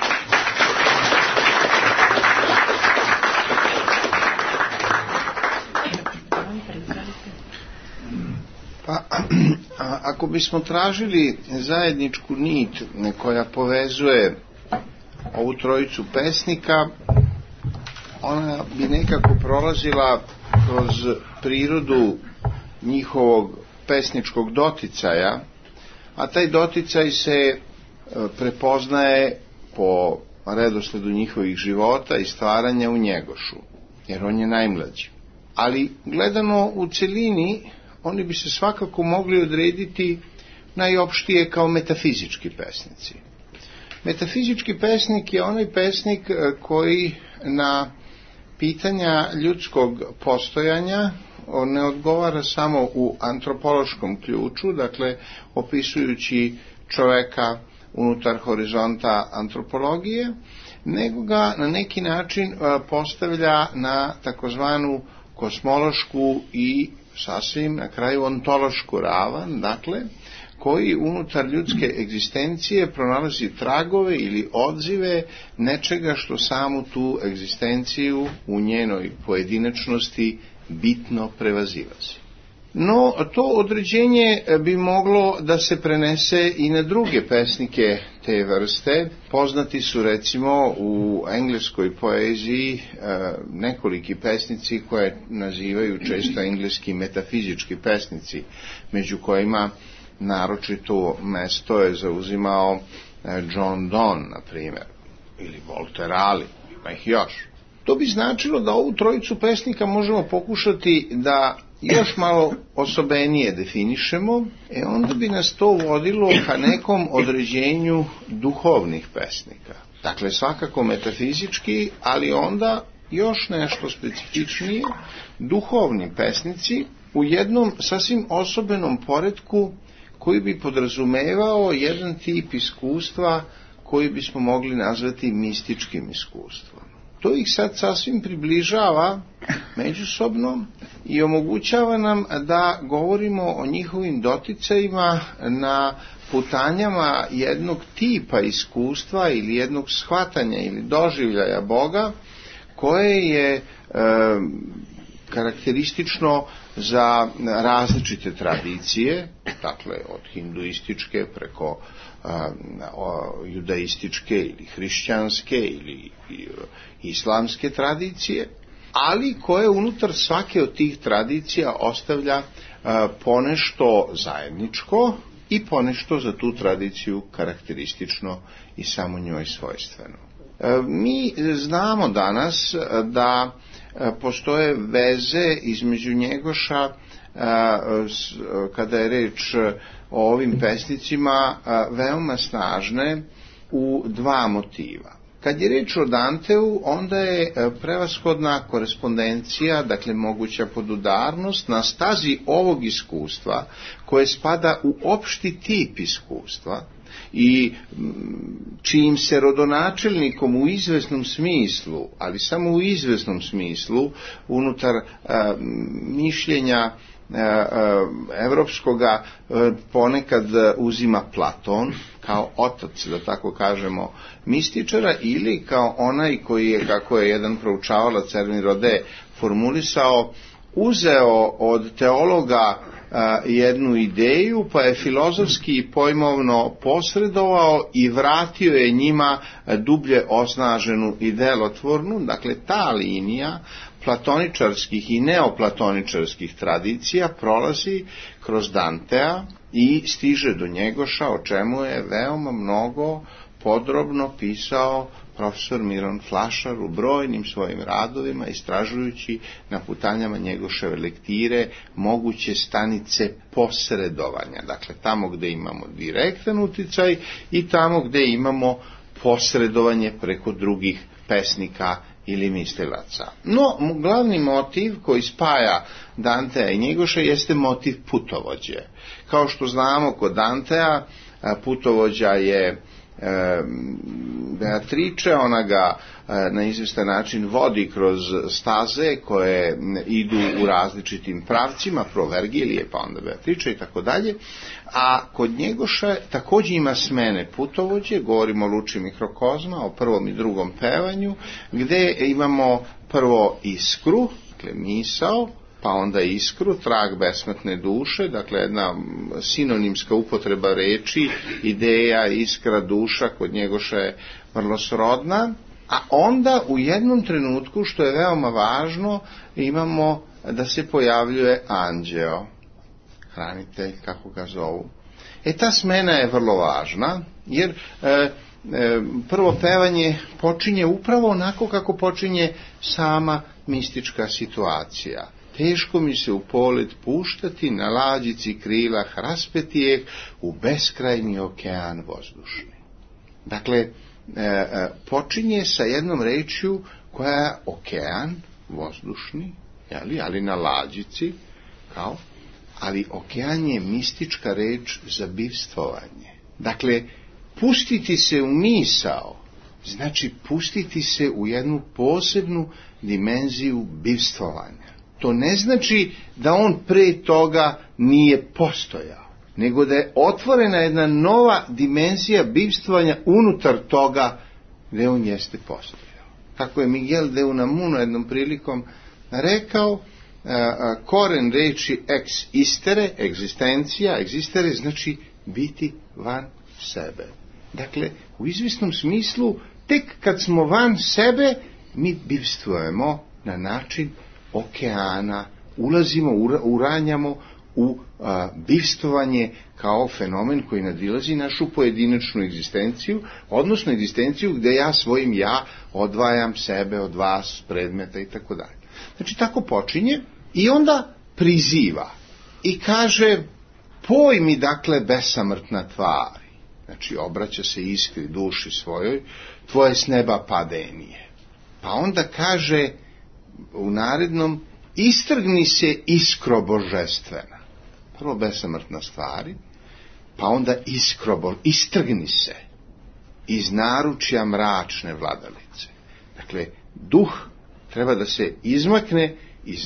Pa, ako bismo tražili zajedničku nit koja povezuje ovu trojicu pesnika, ona bi nekako prolazila kroz prirodu njihovog pesničkog doticaja, a taj doticaj se prepoznaje po redosledu njihovih života i stvaranja u Njegošu, jer on je najmlađi. Ali gledano u celini, oni bi se svakako mogli odrediti najopštije kao metafizički pesnici. Metafizički pesnik je onaj pesnik koji na pitanja ljudskog postojanja ne odgovara samo u antropološkom ključu, dakle opisujući čoveka unutar horizonta antropologije, nego ga na neki način postavlja na takozvanu kosmološku i sasvim na kraju ontološku ravan, dakle, koji unutar ljudske egzistencije pronalazi tragove ili odzive nečega što samu tu egzistenciju u njenoj pojedinačnosti bitno prevazilazi. No, to određenje bi moglo da se prenese i na druge pesnike te vrste. Poznati su recimo u engleskoj poeziji nekoliki pesnici koje nazivaju često engleski metafizički pesnici, među kojima naročito mesto je zauzimao John Donne, na primjer, ili Walter Raleigh, ima ih još. To bi značilo da ovu trojicu pesnika možemo pokušati da još malo osobenije definišemo, onda bi nas to vodilo ka nekom određenju duhovnih pesnika. Dakle, svakako metafizički, ali onda još nešto specifičnije, duhovni pesnici u jednom sasvim osobenom poretku koji bi podrazumevao jedan tip iskustva koji bismo mogli nazvati mističkim iskustvom. To ih sad sasvim približava međusobno i omogućava nam da govorimo o njihovim doticajima na putanjama jednog tipa iskustva ili jednog shvatanja ili doživljaja Boga koje je karakteristično za različite tradicije, dakle od hinduističke preko judaističke ili hrišćanske ili islamske tradicije, ali koje unutar svake od tih tradicija ostavlja ponešto zajedničko i ponešto za tu tradiciju karakteristično i samo njoj svojstveno. Mi znamo danas da postoje veze između Njegoša kada je reč o ovim pesnicima veoma snažne u dva motiva. Kad je reč o Danteu, onda je prevashodna korespondencija, dakle moguća podudarnost na stazi ovog iskustva koje spada u opšti tip iskustva i čijim se rodonačelnikom u izvesnom smislu, ali samo u izvesnom smislu, unutar mišljenja evropskoga ponekad uzima Platon kao otac, da tako kažemo, mističara, ili kao onaj koji je, kako je jedan proučavalac Ervin Rode formulisao, uzeo od teologa jednu ideju, pa je filozofski i pojmovno posredovao i vratio je njima dublje osnaženu i delotvornu. Dakle, ta linija platoničarskih i neoplatoničarskih tradicija prolazi kroz Dantea i stiže do Njegoša, o čemu je veoma mnogo podrobno pisao profesor Miron Flašar u brojnim svojim radovima, istražujući na putanjama Njegoševe lektire moguće stanice posredovanja. Dakle, tamo gde imamo direktan uticaj i tamo gde imamo posredovanje preko drugih pesnika ili mislilaca. No, glavni motiv koji spaja Dantea i Njegoša jeste motiv putovođe. Kao što znamo, kod Dantea putovođa je Beatrice, ona ga na izvestan način vodi kroz staze koje idu u različitim pravcima, pro Vergilije, pa onda Beatrice i tako dalje, a kod Njegoša također ima smene putovođe, govorimo o Luči mikrokozma, o prvom i drugom pevanju, gde imamo prvo iskru, dakle misao, pa onda iskru, trag besmrtne duše, dakle jedna sinonimska upotreba reči, ideja, iskra, duša, kod Njegoša je vrlo srodna, a onda u jednom trenutku, što je veoma važno, imamo da se pojavljuje anđeo, hranitelj, kako ga zovu. Ta smena je vrlo važna, jer prvo pevanje počinje upravo onako kako počinje sama mistička situacija. Teško mi se u polet puštati, na lađici krila raspetijeh u beskrajni okean vozdušni. Dakle, počinje sa jednom rečju koja je okean vozdušni, ali na lađici, ali okean je mistička reč za bivstvovanje. Dakle, pustiti se u misao, znači pustiti se u jednu posebnu dimenziju bivstvovanja. To ne znači da on pre toga nije postojao, nego da je otvorena jedna nova dimenzija bivstvovanja unutar toga gde on jeste postojao. Kako je Miguel de Unamuno jednom prilikom rekao, koren reči ex istere, egzistencija, existere, znači biti van sebe. Dakle, u izvisnom smislu, tek kad smo van sebe, mi bivstvujemo na način okeana, ulazimo, uranjamo u bivstvovanje kao fenomen koji nadilazi našu pojedinačnu egzistenciju, odnosno egzistenciju gdje ja svojim ja odvajam sebe od vas, predmeta i tako dalje. Znači, tako počinje i onda priziva i kaže, poj mi dakle besamrtna tvari, znači obraća se iskri duši svojoj, tvoje s neba padenije. Pa onda kaže u narednom, istrgni se iskro božestvena. Prvo besamrtna stvari, pa onda istrgni se iz naručja mračne vladalice. Dakle, duh treba da se izmakne iz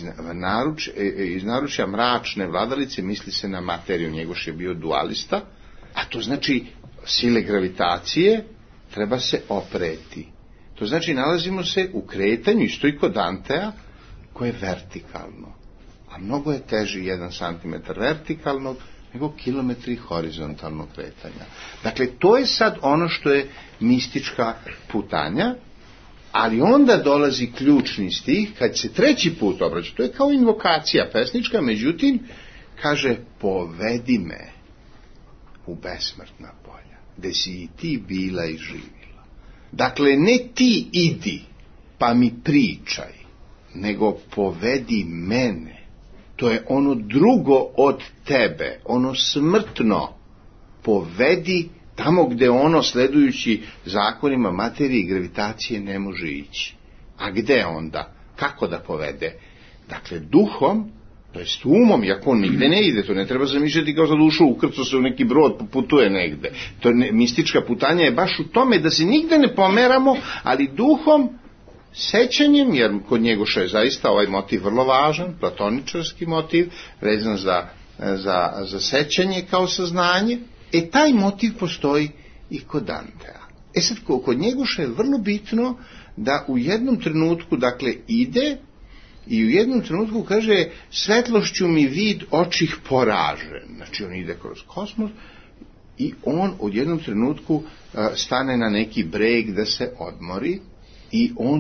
naručja mračne vladalice, misli se na materiju, Njegoš je bio dualista, a to znači sile gravitacije treba se opreti. To znači nalazimo se u kretanju, isto i kod Dantea, koje je vertikalno. A mnogo je teži 1 cm vertikalnog nego kilometri horizontalnog kretanja. Dakle, to je sad ono što je mistička putanja, ali onda dolazi ključni stih, kad se 3. put obraća, to je kao invokacija pesnička, međutim, kaže, povedi me u besmrtna polja, gde si i ti bila i živila. Dakle, ne ti idi, pa mi pričaj, nego povedi mene. To je ono drugo od tebe, ono smrtno. Povedi tamo gde ono, sledujući zakonima materije i gravitacije, ne može ići. A gde onda? Kako da povede? Dakle, duhom, to jest umom, iako on nigde ne ide, to ne treba zamišljati kao za dušu, ukrcao se u neki brod, putuje negde. To mistička putanja je baš u tome da se nigde ne pomeramo, ali duhom, sećanjem, jer kod Njegoša je zaista ovaj motiv vrlo važan, platoničarski motiv, vezan za sećanje kao saznanje, taj motiv postoji i kod Dantea. Sad, kod Njegoša je vrlo bitno da u jednom trenutku, dakle, ide i u jednom trenutku kaže, svetlošću mi vid očih poražen. Znači, on ide kroz kosmos i on u jednom trenutku stane na neki breg da se odmori i on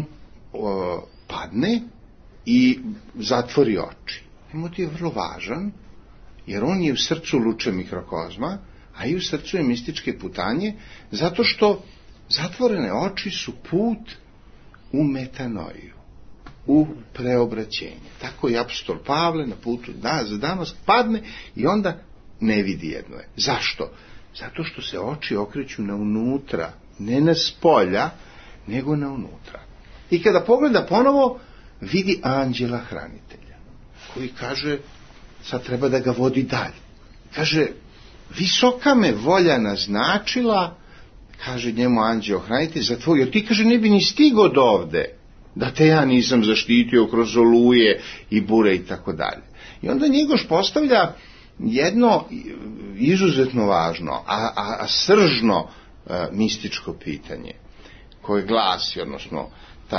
padne i zatvori oči. Motiv je vrlo važan, jer on je u srcu luče mikrokozma, a i u srcu je mističke putanje, zato što zatvorene oči su put u metanoiju, u preobraćenje. Tako i apostol Pavle na putu za Damask padne i onda ne vidi jedno. Zašto? Zato što se oči okreću na unutra, ne na spolja, nego na unutra. I kada pogleda ponovo, vidi anđela hranitelja, koji kaže, sad treba da ga vodi dalje. Kaže, visoka me volja naznačila, kaže njemu anđeo hranitelj, za tvoj, jer ti, kaže, ne bi ni stigo do ovde, da te ja nisam zaštitio kroz oluje i bure i tako dalje. I onda Njegoš postavlja jedno izuzetno važno, a sržno mističko pitanje, koje glasi, odnosno,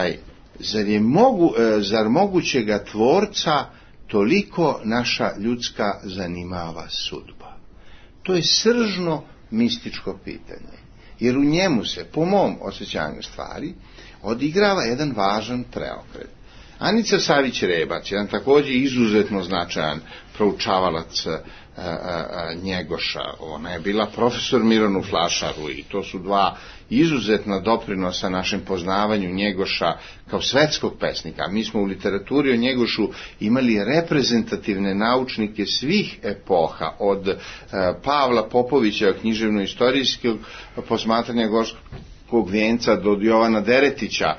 zar mogućega tvorca toliko naša ljudska zanimava sudba? To je sržno mističko pitanje, jer u njemu se, po mom osjećanju stvari, odigrava jedan važan preokret. Anica Savić-Rebac, jedan također izuzetno značajan proučavalac Njegoša, ona je bila profesor Mironu Flašaru i to su 2 izuzetna doprinosa našem poznavanju Njegoša kao svetskog pesnika. Mi smo u literaturi o Njegošu imali reprezentativne naučnike svih epoha, od Pavla Popovića, književno-istorijskog posmatranja Gorskog vijenca, do Jovana Deretića,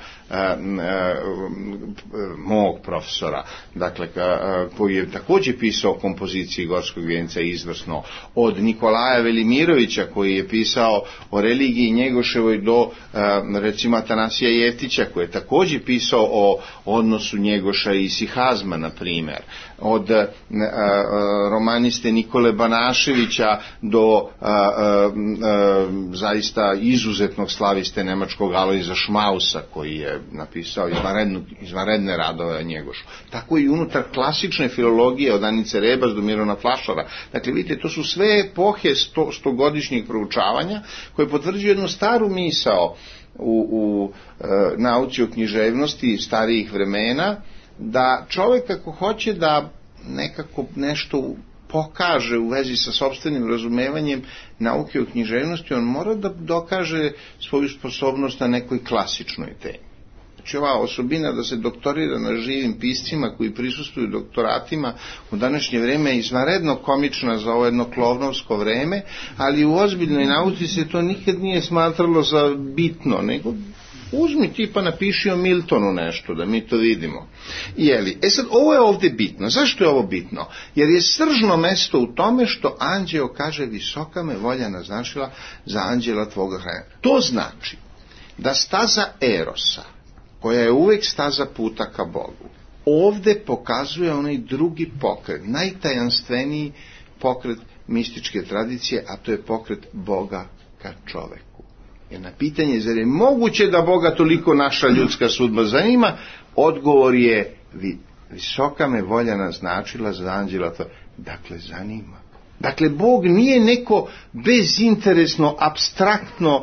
mog profesora, dakle, koji je također pisao o kompoziciji Gorskog vijenca izvrsno, od Nikolaja Velimirovića, koji je pisao o religiji Njegoševoj, do recimo Atanasija Jeftića, koji je također pisao o odnosu Njegoša i Sihazma, na primjer, od romaniste Nikole Banaševića do zaista izuzetnog slaviste nemačkog Alojza Šmausa, koji je je napisao izvanredne radove o Njegošu. Tako i unutar klasične filologije od Anice Rebas do Mirona Flašara. Dakle, vidite, to su sve epohe stogodišnjeg proučavanja koje potvrđuju jednu staru misao u nauci o književnosti starijih vremena, da čovjek ako hoće da nekako nešto pokaže u vezi sa sopstvenim razumevanjem nauke o književnosti, on mora da dokaže svoju sposobnost na nekoj klasičnoj temi. Znači ova osobina da se doktorira na živim piscima koji prisustvuju doktoratima u današnje vrijeme je izvanredno komična za ovo jedno klovnovsko vrijeme, ali u ozbiljnoj nauci se to nikad nije smatralo za bitno, nego uzmi ti pa napiši o Miltonu nešto, da mi to vidimo. Sad, ovo je ovdje bitno. Zašto je ovo bitno? Jer je sržno mesto u tome što anđeo kaže, visoka me volja naznačila za anđela tvoga hrana. To znači da staza Erosa, koja je uvijek staza puta ka Bogu, ovdje pokazuje onaj drugi pokret, najtajanstveniji pokret mističke tradicije, a to je pokret Boga ka čoveku. Jer na pitanje, zar je moguće da Boga toliko naša ljudska sudba zanima, odgovor je, visoka me volja naznačila za anđela to. Dakle, zanima. Dakle, Bog nije neko bezinteresno, apstraktno,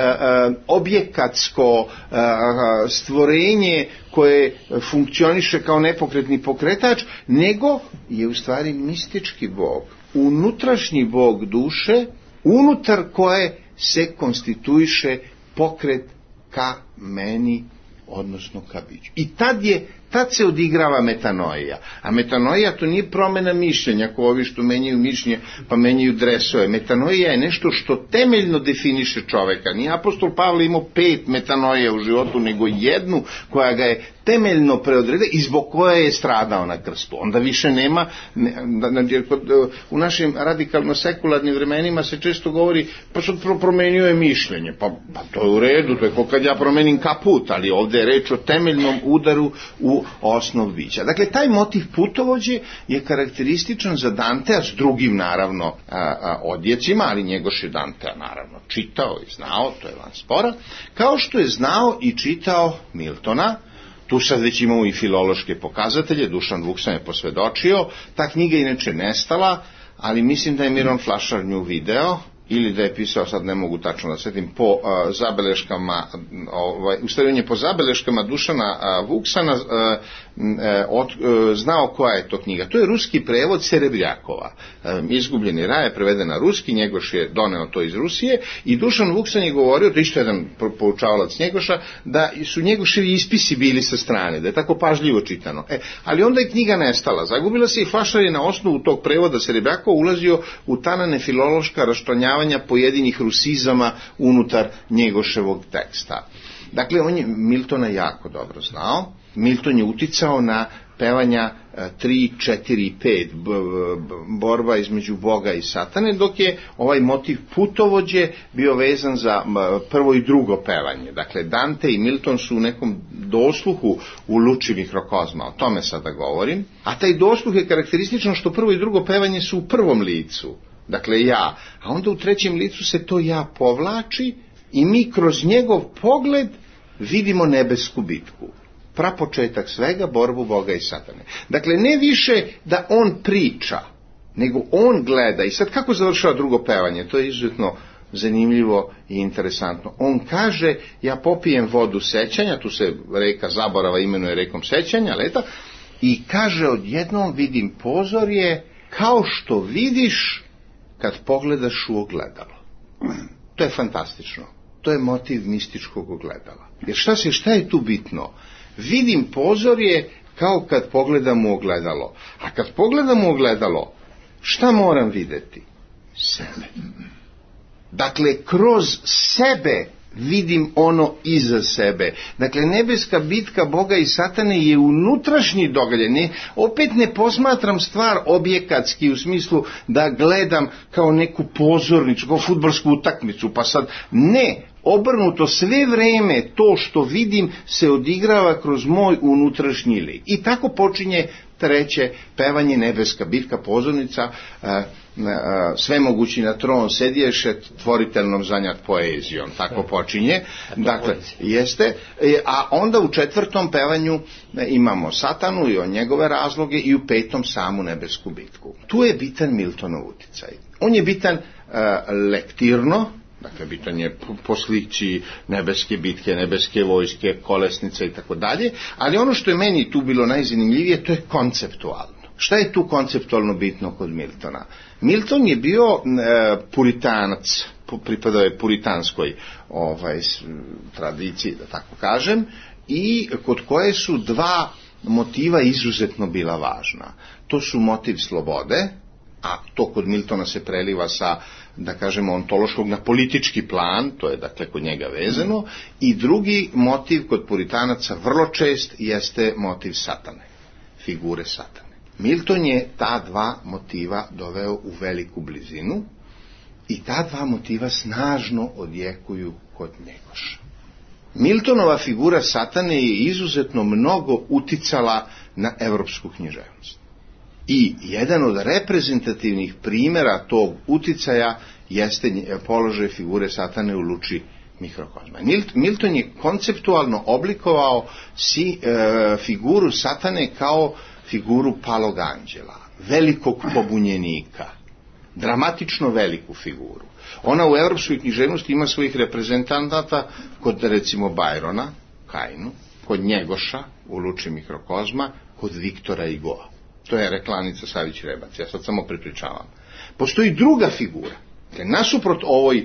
objekatsko stvorenje koje funkcioniše kao nepokretni pokretač, nego je u stvari mistički Bog, unutrašnji Bog duše, unutar koje se konstituiše pokret ka meni, odnosno ka biću. I tad se odigrava metanoija. A metanoija to nije promjena mišljenja, ako ovi što menjaju mišljenje pa menjaju dresove. Metanoija je nešto što temeljno definiše čoveka. Nije apostol Pavle imao 5 metanoija u životu, nego jednu koja ga je temeljno preodredila i zbog koje je stradao na krstu. Onda više nema, u našim radikalno sekularnim vremenima se često govori, pa sad promenio je mišljenje. Pa to je u redu, to je kao kad ja promenim kaput, ali ovdje je reč o temeljnom udaru u osnov bića. Dakle, taj motiv putovođe je karakterističan za Dantea s drugim, naravno, odjecima, ali Njegoš je Dantea, naravno, čitao i znao, to je van spora, kao što je znao i čitao Miltona. Tu sad već imamo i filološke pokazatelje, Dušan Vuksan je posvjedočio, ta knjiga inače nestala, ali mislim da je Miron Flašar nju video, ili da je pisao, sad ne mogu tačno da setim, po zabeleškama, ustavljanje po zabeleškama Dušana Vuksana, znao koja je to knjiga. To je ruski prevod Serebrjakova. Izgubljeni raj je preveden na ruski, Njegoš je doneo to iz Rusije i Dušan Vuksan je govorio, to isto jedan poučavalac Njegoša, da su Njegoševi ispisi bili sa strane, da je tako pažljivo čitano. Ali onda je knjiga nestala, zagubila se i Flašar je na osnovu tog prevoda Serebrjakova ulazio u tanane filološka raščlanjavanja pojedinih rusizama unutar Njegoševog teksta. Dakle, on je Miltona jako dobro znao. Milton je uticao na pevanja 3, 4, 5, borba između Boga i Satane, dok je ovaj motiv putovođe bio vezan za prvo i drugo pevanje. Dakle, Dante i Milton su u nekom dosluhu u luči mikrokozma, o tome sada govorim. A taj dosluh je karakteristično što prvo i drugo pevanje su u prvom licu, dakle ja, a onda u trećem licu se to ja povlači i mi kroz njegov pogled vidimo nebesku bitku. Prapočetak svega, borbu Boga i Satane. Dakle, ne više da on priča, nego on gleda. I sad kako završava drugo pevanje? To je izuzetno zanimljivo i interesantno. On kaže, ja popijem vodu sećanja, tu se reka zaborava imenuje rekom sećanja, leta, i kaže, odjednom vidim pozorje kao što vidiš kad pogledaš u ogledalo. To je fantastično. To je motiv mističkog ogledala. Jer šta je tu bitno? Vidim pozorje kao kad pogledam u ogledalo. A kad pogledam u ogledalo, šta moram vidjeti? Sebe. Dakle, kroz sebe vidim ono iza sebe. Dakle, nebeska bitka Boga i Satane je unutrašnji događaj. Opet ne posmatram stvar objekatski u smislu da gledam kao neku pozornicu, kao fudbalsku utakmicu, pa sad ne, obrnuto, sve vrijeme to što vidim se odigrava kroz moj unutrašnji lik. I tako počinje treće pevanje Nebeska bitka, pozornica, svemogući na tron sedješe, tvoritelnom zanjat poezijom, tako počinje, dakle, jeste, a onda u četvrtom pevanju imamo Satanu i o njegove razloge i u petom samu Nebesku bitku. Tu je bitan Miltonov uticaj. On je bitan lektirno, dakle, bitan je po slici Nebeske bitke, Nebeske vojske, Kolesnice i tako dalje, ali ono što je meni tu bilo najzanimljivije, to je konceptualno. Šta je tu konceptualno bitno kod Miltona? Milton je bio puritanac, pripadao je puritanskoj tradiciji, da tako kažem, i kod koje su dva motiva izuzetno bila važna. To su motiv slobode, a to kod Miltona se preliva sa, da kažemo, ontološkog na politički plan, to je dakle kod njega vezano, i drugi motiv kod puritanaca vrlo čest jeste motiv satane, figure satane. Milton je ta dva motiva doveo u veliku blizinu i ta dva motiva snažno odjekuju kod Njegoša. Miltonova figura satane je izuzetno mnogo uticala na evropsku književnost. I jedan od reprezentativnih primjera tog uticaja jeste položaj figure satane u luči mikrokozma. Milton je konceptualno oblikovao figuru satane kao figuru palog anđela, velikog pobunjenika, dramatično veliku figuru. Ona u evropskoj književnosti ima svojih reprezentanata kod, recimo, Byrona, Kainu, kod Njegoša u luči mikrokozma, kod Viktora Hugoa. To je reklanica Savić Rebac, ja sad samo prepričavam. Postoji druga figura, nasuprot ovoj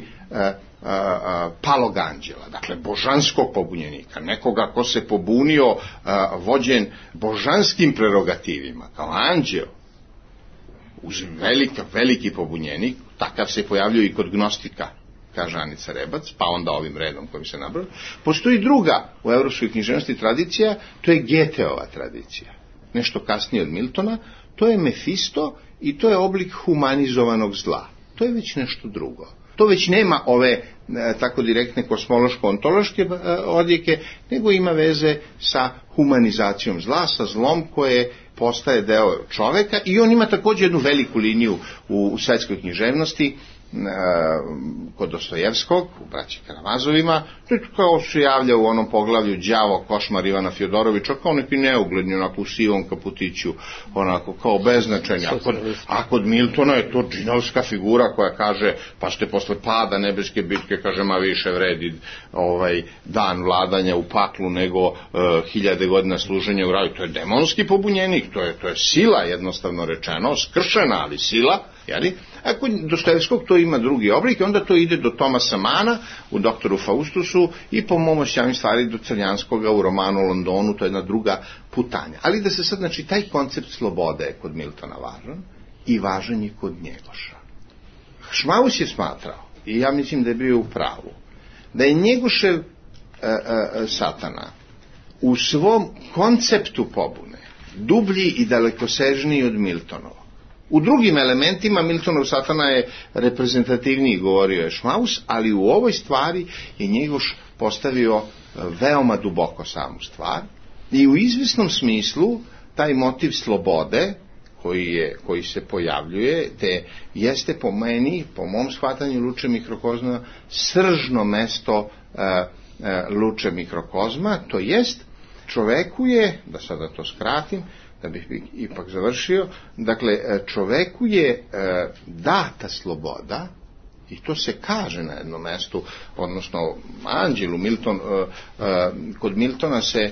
palog anđela, dakle božanskog pobunjenika, nekoga ko se pobunio vođen božanskim prerogativima, kao anđeo, uz veliki pobunjenik, takav se pojavljuje i kod gnostika, kaže Anica Rebac, pa onda ovim redom kojim se nabrao. Postoji druga u evropskoj književnosti tradicija, to je Goetheova tradicija. Nešto kasnije od Miltona, to je Mefisto i to je oblik humanizovanog zla. To je već nešto drugo. To već nema ove tako direktne kosmološko-ontološke odjeke, nego ima veze sa humanizacijom zla, sa zlom koje postaje deo čoveka, i on ima također jednu veliku liniju u svetskoj književnosti, kod Dostojevskog, u Braći Karamazovima, to je kao se javlja u onom poglavlju Đavo, košmar Ivana Fjodorovića, kao neki neugledni, onako u sivom kaputiću, onako kao beznačajni. A kod Miltona je to džinovska figura koja kaže, pa ste posle pada Nebeske bitke, kaže, ma više vredi dan vladanja u paklu nego 1000 godina služenja u raju. To je demonski pobunjenik, to je sila, jednostavno rečeno, skršena, ali sila. A kod Dostojevskog to ima drugi oblik, onda to ide do Tomasa Mana u Doktoru Faustusu i po mom osjećanju stvari do Crnjanskoga u romanu Londonu, to je jedna druga putanja. Ali da se sad, znači, taj koncept slobode je kod Miltona važan i važan je kod Njegoša. Šmaus je smatrao, i ja mislim da je bio u pravu, da je Njegošev satana u svom konceptu pobune dublji i dalekosežniji od Miltonova. U drugim elementima Miltonov satana je reprezentativniji, govorio je Šmaus, ali u ovoj stvari je Njegoš postavio veoma duboko samu stvar i u izvisnom smislu taj motiv slobode koji se pojavljuje, te jeste po meni, po mom shvatanju luče mikrokozma, sržno mesto luče mikrokozma, to jest čoveku je, da sada to skratim, da bih ipak završio, dakle, čoveku je data sloboda, i to se kaže na jednom mestu, odnosno anđelu, kod Miltona se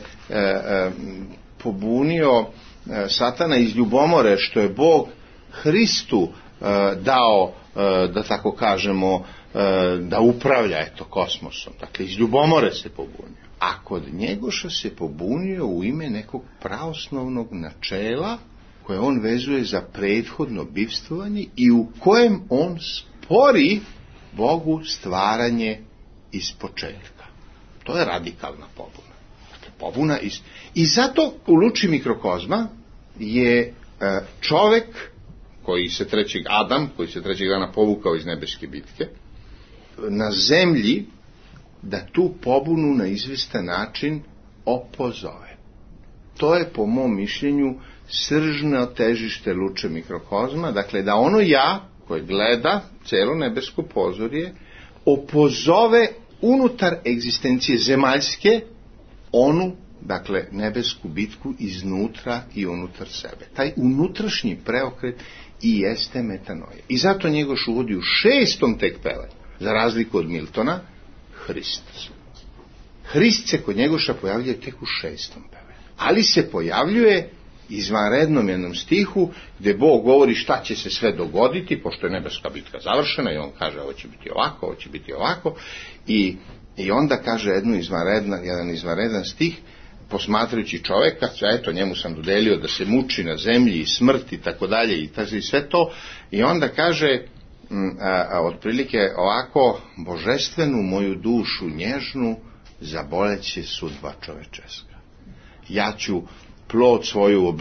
pobunio satana iz ljubomore, što je Bog Hristu dao, da tako kažemo, da upravlja kosmosom. Dakle, iz ljubomore se pobunio. A kod Njegoša se pobunio u ime nekog pravosnovnog načela koje on vezuje za prethodno bivstvovanje i u kojem on spori Bogu stvaranje iz početka. To je radikalna pobuna. Dakle, pobuna I zato u luči mikrokozma je čovek Adam, koji se trećeg dana povukao iz Nebeske bitke, na zemlji da tu pobunu na izvestan način opozove. To je, po mom mišljenju, sržno težište Luče mikrokozma, dakle da ono ja koje gleda celo nebesko pozorje opozove unutar egzistencije zemaljske onu, dakle, nebesku bitku iznutra i unutar sebe. Taj unutrašnji preokret i jeste metanoja. I zato Njegoš uvodi u 6. tek pevanju, za razliku od Miltona, Hristos. Hrist se kod Njegoša pojavljuje tek u 6. pevanju. Ali se pojavljuje izvanrednom jednom stihu gdje Bog govori šta će se sve dogoditi, pošto je nebeska bitka završena i on kaže ovo će biti ovako, ovo će biti ovako i onda kaže jedan izvanredan stih posmatrajući čoveka, eto njemu sam dodelio da se muči na zemlji i smrt i tako dalje i sve to i onda kaže otprilike ovako, božestvenu moju dušu nježnu zaboleće sudba čovečeska. Ja ću plod svoju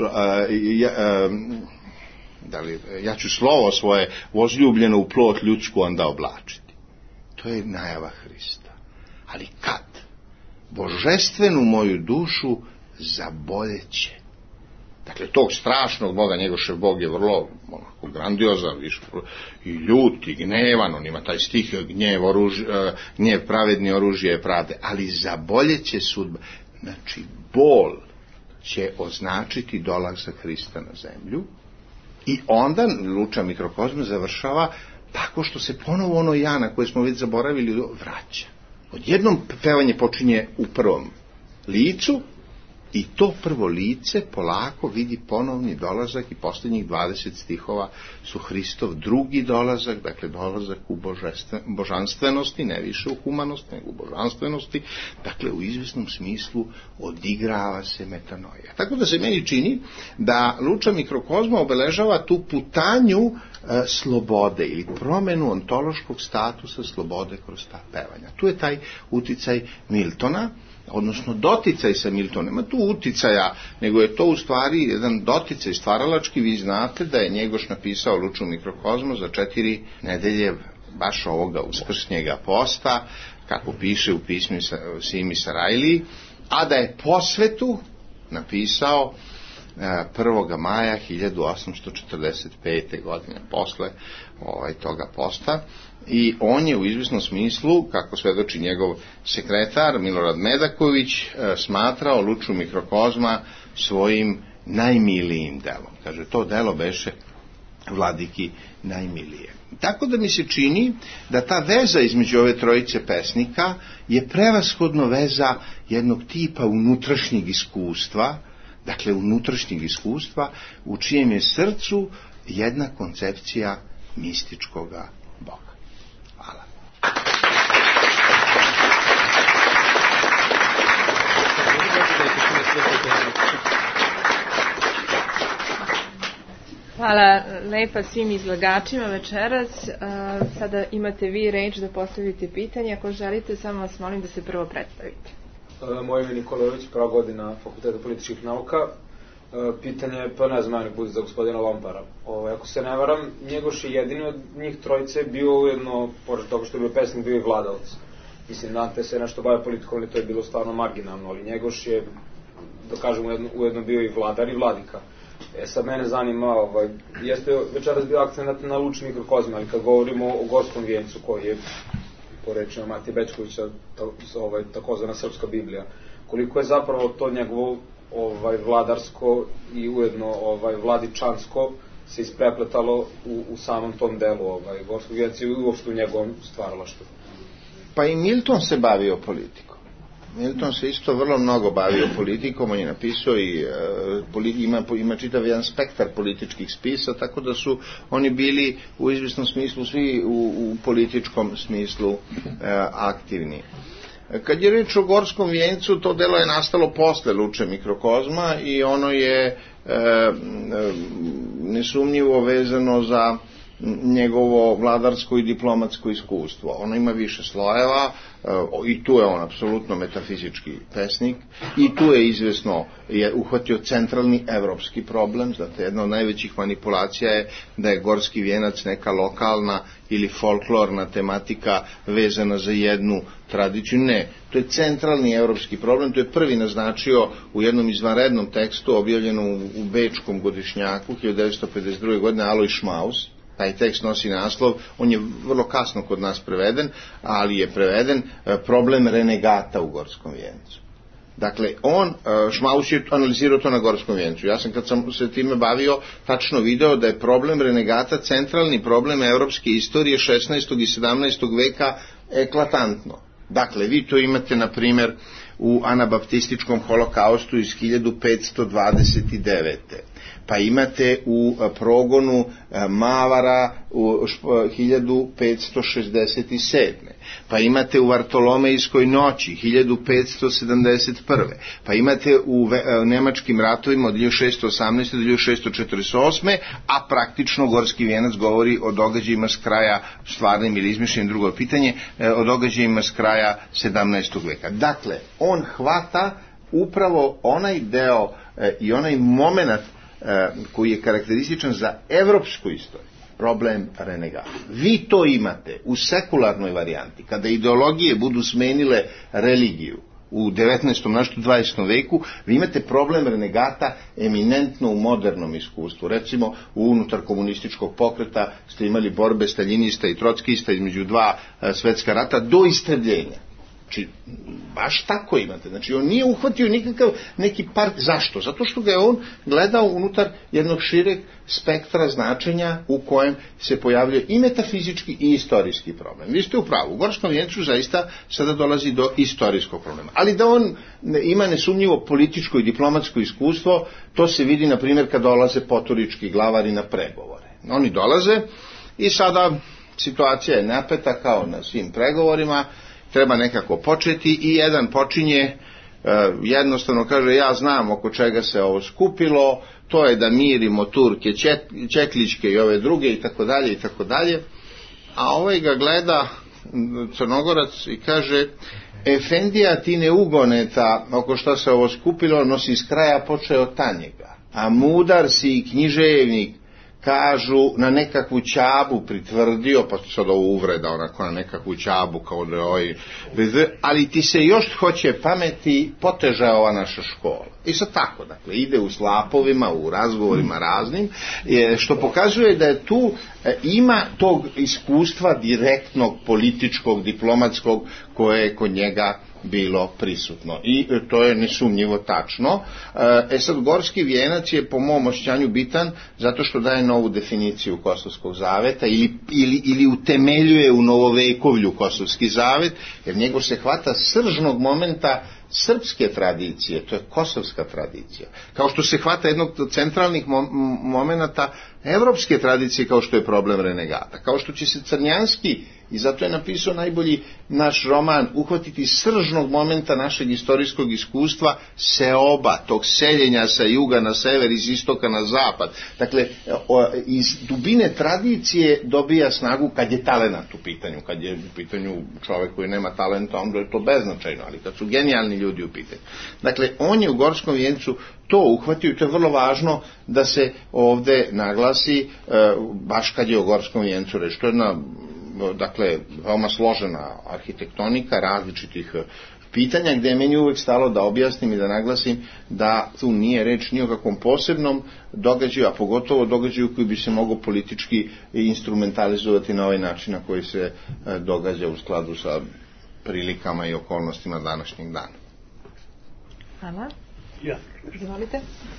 ja ću slovo svoje возljubljeno u plod ljudsku onda oblačiti. To je najava Hrista. Ali kad? Božestvenu moju dušu zaboljeće. Dakle, tog strašnog Boga, Njegošev Bog je vrlo grandiozan, i ljut, i gnevan, on ima taj stih, gnjev pravedni oružje je pravde, ali zaboljeće sudba. Znači, bol će označiti dolazak Hrista na zemlju i onda Luča mikrokozma završava tako što se ponovo ono ja na koje smo već zaboravili vraća. Odjednom pevanje počinje u prvom licu i to prvo lice polako vidi ponovni dolazak i posljednjih 20 stihova su Hristov drugi dolazak, dakle dolazak u božanstvenosti, ne više u humanosti, nego u božanstvenosti, dakle u izvjesnom smislu odigrava se metanoja. Tako da se meni čini da Luča mikrokozma obeležava tu putanju slobode ili promenu ontološkog statusa slobode kroz ta pevanja. Tu je taj uticaj Miltona, odnosno doticaj sa Miltonom. Nema tu uticaja, nego je to u stvari jedan doticaj stvaralački. Vi znate da je Njegoš napisao Luču mikrokozmu za 4 nedelje baš ovoga uskrsnjega posta, kako piše u pismu Simi Sarajliji, a da je posvetu napisao 1. maja 1845. godine posle toga posta i on je u izvjesnom smislu, kako svedoči njegov sekretar Milorad Medaković, smatrao Luču mikrokozma svojim najmilijim delom. Kaže, to delo beše vladiki najmilije. Tako da mi se čini da ta veza između ove trojice pesnika je prevashodno veza jednog tipa unutrašnjeg iskustva, dakle unutrašnjeg iskustva u čijem je srcu jedna koncepcija mističkoga Boga. Hvala.
Hvala lepa svim izlagačima večeras. Sada imate vi reč da postavite pitanje. Ako želite, samo vas molim da se prvo predstavite.
Moje ime Nikolović, prva godina Fakulteta političkih nauka. Pitanje, pa ne znam, bude za gospodina Lompara. Ako se ne varam, Njegoš je jedini od njih trojice bio ujedno, pored toga što je bio pesnik, bio i vladalac. Mislim, Dante se nešto bavio politikom, ali to je bilo stvarno marginalno, ali Njegoš je, da kažem, ujedno bio i vladar i vladika. Sad mene zanima, jeste večeras bio akcent na Luči mikrokozmi, ali kad govorimo o Gorskom vijencu, koji je, po rečima Matije Bećkovića, takozvana srpska Biblija, koliko je zapravo to njegovo vladarsko i ujedno vladičansko se isprepletalo u samom tom delu Gorskog vijenca i uopšte u njegovom stvaralaštvu.
Pa i Milton se bavio politikom. Milton se isto vrlo mnogo bavio politikom, on je napisao i ima čitav jedan spektar političkih spisa, tako da su oni bili u izvjesnom smislu svi u političkom smislu aktivni. Kad je reč o Gorskom vijencu, to delo je nastalo posle Luče mikrokozma i ono je nesumnjivo vezano za njegovo vladarsko i diplomatsko iskustvo. Ono ima više slojeva i tu je on apsolutno metafizički pesnik i tu je izvesno uhvatio centralni evropski problem. Znate, jedna od najvećih manipulacija je da je Gorski vijenac neka lokalna ili folklorna tematika vezana za jednu tradiciju. Ne, to je centralni evropski problem. To je prvi naznačio u jednom izvanrednom tekstu objavljenom u Bečkom godišnjaku 1952. godine Aloj Šmaus. Taj tekst nosi naslov, on je vrlo kasno kod nas preveden, ali je preveden problem renegata u Gorskom vijencu. Dakle, Šmaus je analizirao to na Gorskom vijencu. Ja sam, kad sam se time bavio, tačno video da je problem renegata centralni problem evropske istorije 16. i 17. veka eklatantno. Dakle, vi to imate, na primjer, u anabaptističkom holokaustu iz 1529. Pa imate u progonu Mavara u 1567. Pa imate u Vartolomejskoj noći 1571. Pa imate u nemačkim ratovima od 1618. do 1648. A praktično Gorski vijenac govori o događajima s kraja, stvarnim ili izmišljenim, drugo pitanje, o događajima s kraja 17. veka. Dakle, on hvata upravo onaj deo i onaj moment koji je karakterističan za evropsku istoriju, problem renegata. Vi to imate u sekularnoj varijanti, kada ideologije budu smenile religiju u 19. naštu 20. veku, vi imate problem renegata eminentno u modernom iskustvu. Recimo, unutar komunističkog pokreta ste imali borbe staljinista i trockista između dva svetska rata do istrebljenja. Znači, baš tako imate. Znači, on nije uhvatio nikakav neki park. Zašto? Zato što ga je on gledao unutar jednog šireg spektra značenja u kojem se pojavljuje i metafizički i istorijski problem. Vi ste u pravu. U Gorskom vijencu zaista sada dolazi do istorijskog problema. Ali da on ima nesumnjivo političko i diplomatsko iskustvo, to se vidi, na primjer, kad dolaze poturički glavari na pregovore. Oni dolaze i sada situacija je napeta kao na svim pregovorima, treba nekako početi i jedan počinje, jednostavno kaže, ja znam oko čega se ovo skupilo, to je da mirimo Turke, Čekličke i ove druge i tako dalje i tako dalje, a ovaj ga gleda, Crnogorac, i kaže, Efendija, ti ne ugoneta oko šta se ovo skupilo, nosi s kraja počeo tanjega, a mudar si i književnik, kažu, na nekakvu ćabu pritvrdio, pa sad ovo uvreda onako na nekakvu ćabu kao da je ali ti se još hoće pameti, poteža ova naša škola. I sad tako, dakle, ide u slapovima, u razgovorima raznim, što pokazuje da je tu ima tog iskustva direktnog, političkog, diplomatskog, koje je kod njega bilo prisutno. I to je nesumnjivo tačno. Sad, Gorski vijenac je po mom osjećanju bitan zato što daje novu definiciju Kosovskog zaveta ili utemeljuje u novovekovlju Kosovski zavet, jer njegov se hvata sržnog momenta srpske tradicije, to je kosovska tradicija. Kao što se hvata jednog od centralnih momenata evropske tradicije, kao što je problem renegata. Kao što će se Crnjanski, i zato je napisao najbolji naš roman, uhvatiti sržnog momenta našeg istorijskog iskustva, seoba, tog seljenja sa juga na sever, iz istoka na zapad. Dakle, iz dubine tradicije dobija snagu kad je talenat u pitanju. Kad je u pitanju čovjek koji nema talenta, onda je to beznačajno, ali kad su genijalni ljudi u pitanju. Dakle, on je u Gorskom vijencu to uhvatio i to je vrlo važno da se ovde naglasi, baš kad je o Gorskom vijencu reč. To je jedna, dakle, veoma složena arhitektonika različitih pitanja, gde je meni uvek stalo da objasnim i da naglasim da tu nije reč ni o kakvom posebnom događaju, a pogotovo događaju koji bi se mogao politički instrumentalizovati na ovaj način na koji se događa u skladu sa prilikama i okolnostima današnjeg dana.
Hvala.
Ja.
Izvolite.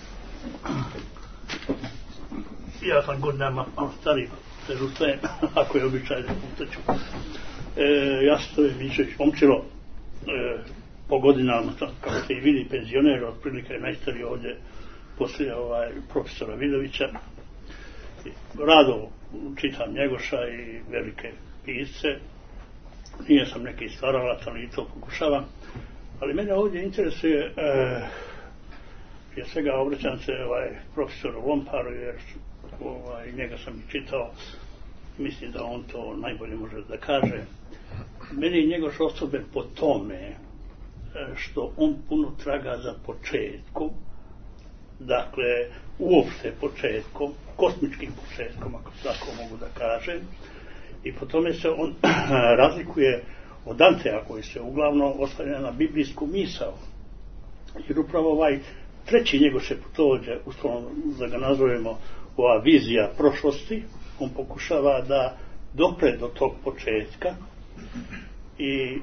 Ja sam godinama stari, sve, ako je običaj da putaću. Ja sam to je Mičević Momčilo, po godinama, kako se i vidi, penzioner, otprilike najstariji ovdje poslije profesora Vidovića. Rado čitam Njegoša i velike pisce, nije sam neki stvaralac, ali i to pokušavam. Ali mene ovdje interesuje, prije svega obraćam se profesoru Lomparu, jer njega sam i čitao mislim da on to najbolje može da kaže. Meni je Njegoš osoben po tome što on puno traga za početkom, dakle uopšte početkom, kosmičkim početkom, ako tako mogu da kažem, i po tome se on razlikuje od Dantea, koji se uglavnom oslanja na biblijsku misao. Jer upravo ovaj treći Njegoš putovđe, uslovno da ga nazovemo ova vizija prošlosti, on pokušava da dopre do tog početka i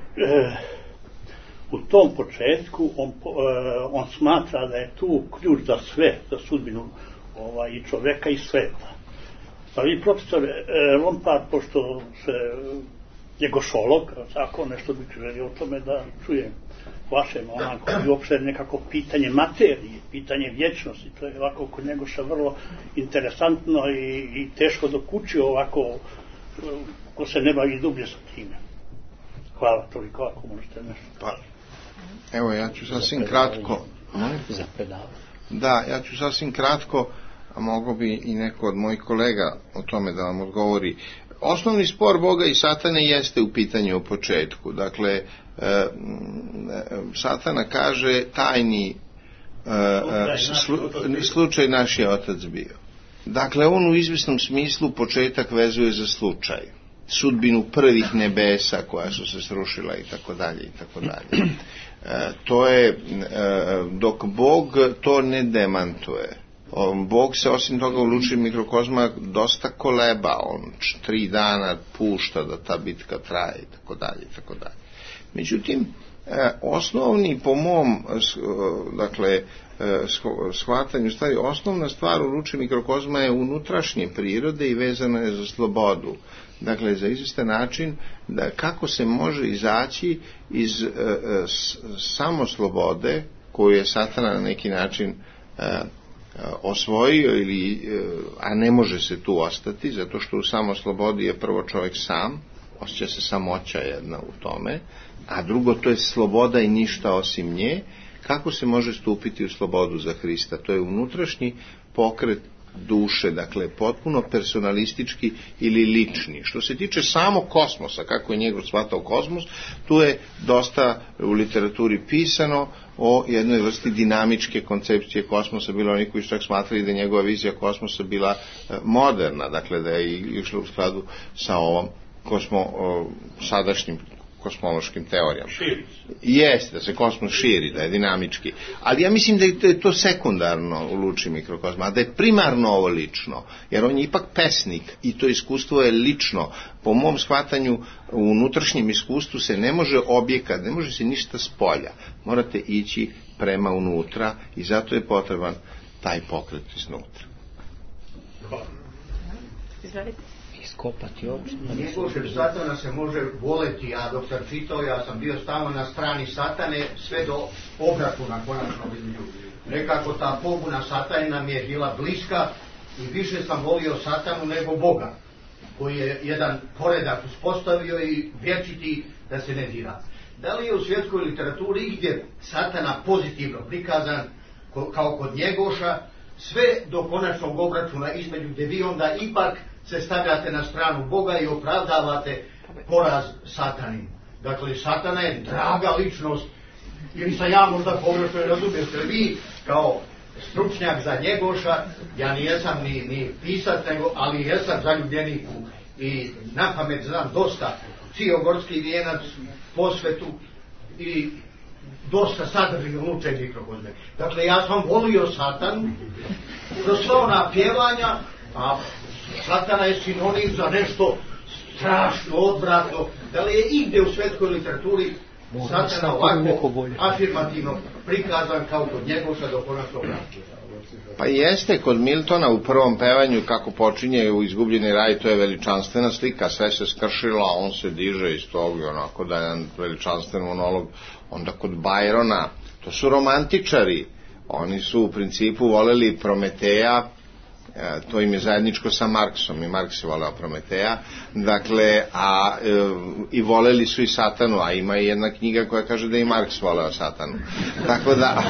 u tom početku on smatra da je tu ključ za sve, za sudbinu i čoveka i sveta. Pa vi, profesor Lompar, pošto se njegošolog, tako nešto bih želio o tome da čujem vaše onako i uopšte nekako pitanje materije, pitanje vječnosti, to je ovako kod Njegoša vrlo interesantno i teško dokući ovako ko se ne bavi dublje sa time. Hvala, toliko ako možete nešto.
Pa, evo, ja ću sasvim kratko. Da, ja ću sasvim kratko, a mogo bi i neko od mojih kolega o tome da vam odgovori. Osnovni spor Boga i Satane jeste u pitanju o početku. Dakle, Satana kaže tajni slučaj naš je otac bio. Dakle, on u izvjesnom smislu početak vezuje za slučaj. Sudbinu prvih nebesa koja su se srušila i tako dalje i tako dalje. To je, dok Bog to ne demantuje. Bog se osim toga u luči mikrokozma dosta koleba, on 3 dana pušta da ta bitka traje i tako dalje i tako dalje. Međutim, osnovni po mom dakle shvatanju stvari, osnovna stvar u luči mikrokozma je unutrašnje prirode i vezana je za slobodu. Dakle, za izvestan način da kako se može izaći iz samoslobode koju je Satana na neki način osvojio, a ne može se tu ostati, zato što u samoslobodi je prvo čovjek sam, osjeća se samoća jedna u tome, a drugo to je sloboda i ništa osim nje. Kako se može stupiti u slobodu za Hrista? To je unutrašnji pokret duše, dakle potpuno personalistički ili lični. Što se tiče samog kosmosa, kako je Njegoš shvatao kosmos, tu je dosta u literaturi pisano o jednoj vrsti dinamičke koncepcije kosmosa. Bilo oni koji su čak smatrali da je njegova vizija kosmosa bila moderna, dakle da je išla u skladu sa ovom sadašnjim kosmološkim teorijama. Jeste, da se kosmos širi, da je dinamički. Ali ja mislim da je to sekundarno u luči mikrokozma, a da je primarno ovo lično, jer on je ipak pesnik i to iskustvo je lično. Po mom shvatanju, u unutrašnjem iskustvu se ne može objekat, ne može se ništa s polja. Morate ići prema unutra i zato je potreban taj pokret iznutra.
Izvolite.
Iskopati oči.
Njegošev Satana se može voleti, a dok sam čitao, ja sam bio stalno na strani Satane sve do obračuna konačnog između. Nekako ta pobuna Satane nam je bila bliska i više sam volio Satanu nego Boga, koji je jedan poredak uspostavio i vječiti da se ne dira. Da li je u svjetskoj literaturi igdje Satana pozitivno prikazan kao kod Njegoša, sve do konačnog obračuna između, gdje vi onda ipak se stavljate na stranu Boga i opravdavate poraz Satanin. Dakle, Satana je draga ličnost, ili sam ja možda pogrešno razumijete vi kao stručnjak za Njegoša, ja nijesam ni pisac, ali jesam zaljubljenik i na pamet znam dosta, Cijogorski vijenac, posvetu i dosta sadržajno luče mikrokozme. Dakle, ja sam volio Satanu kroz sva ona pjevanja, a Satana je sinonim za nešto strašno, odvratno. Da li je igdje u svjetskoj literaturi Satana ovako afirmativno prikazan kao kod Njegoša do konačnog računa?
Pa jeste, kod Miltona u prvom pevanju kako počinje u Izgubljeni raj, to je veličanstvena slika, sve se skršilo, a on se diže iz tog i onako da je jedan veličanstven monolog. Onda kod Byrona, to su romantičari, oni su u principu voleli Prometeja to im je zajedničko sa Marksom, i Marks je voleo Prometeja, dakle, i voleli su i Satanu, a ima i jedna knjiga koja kaže da i Marks voleo Satanu. Tako da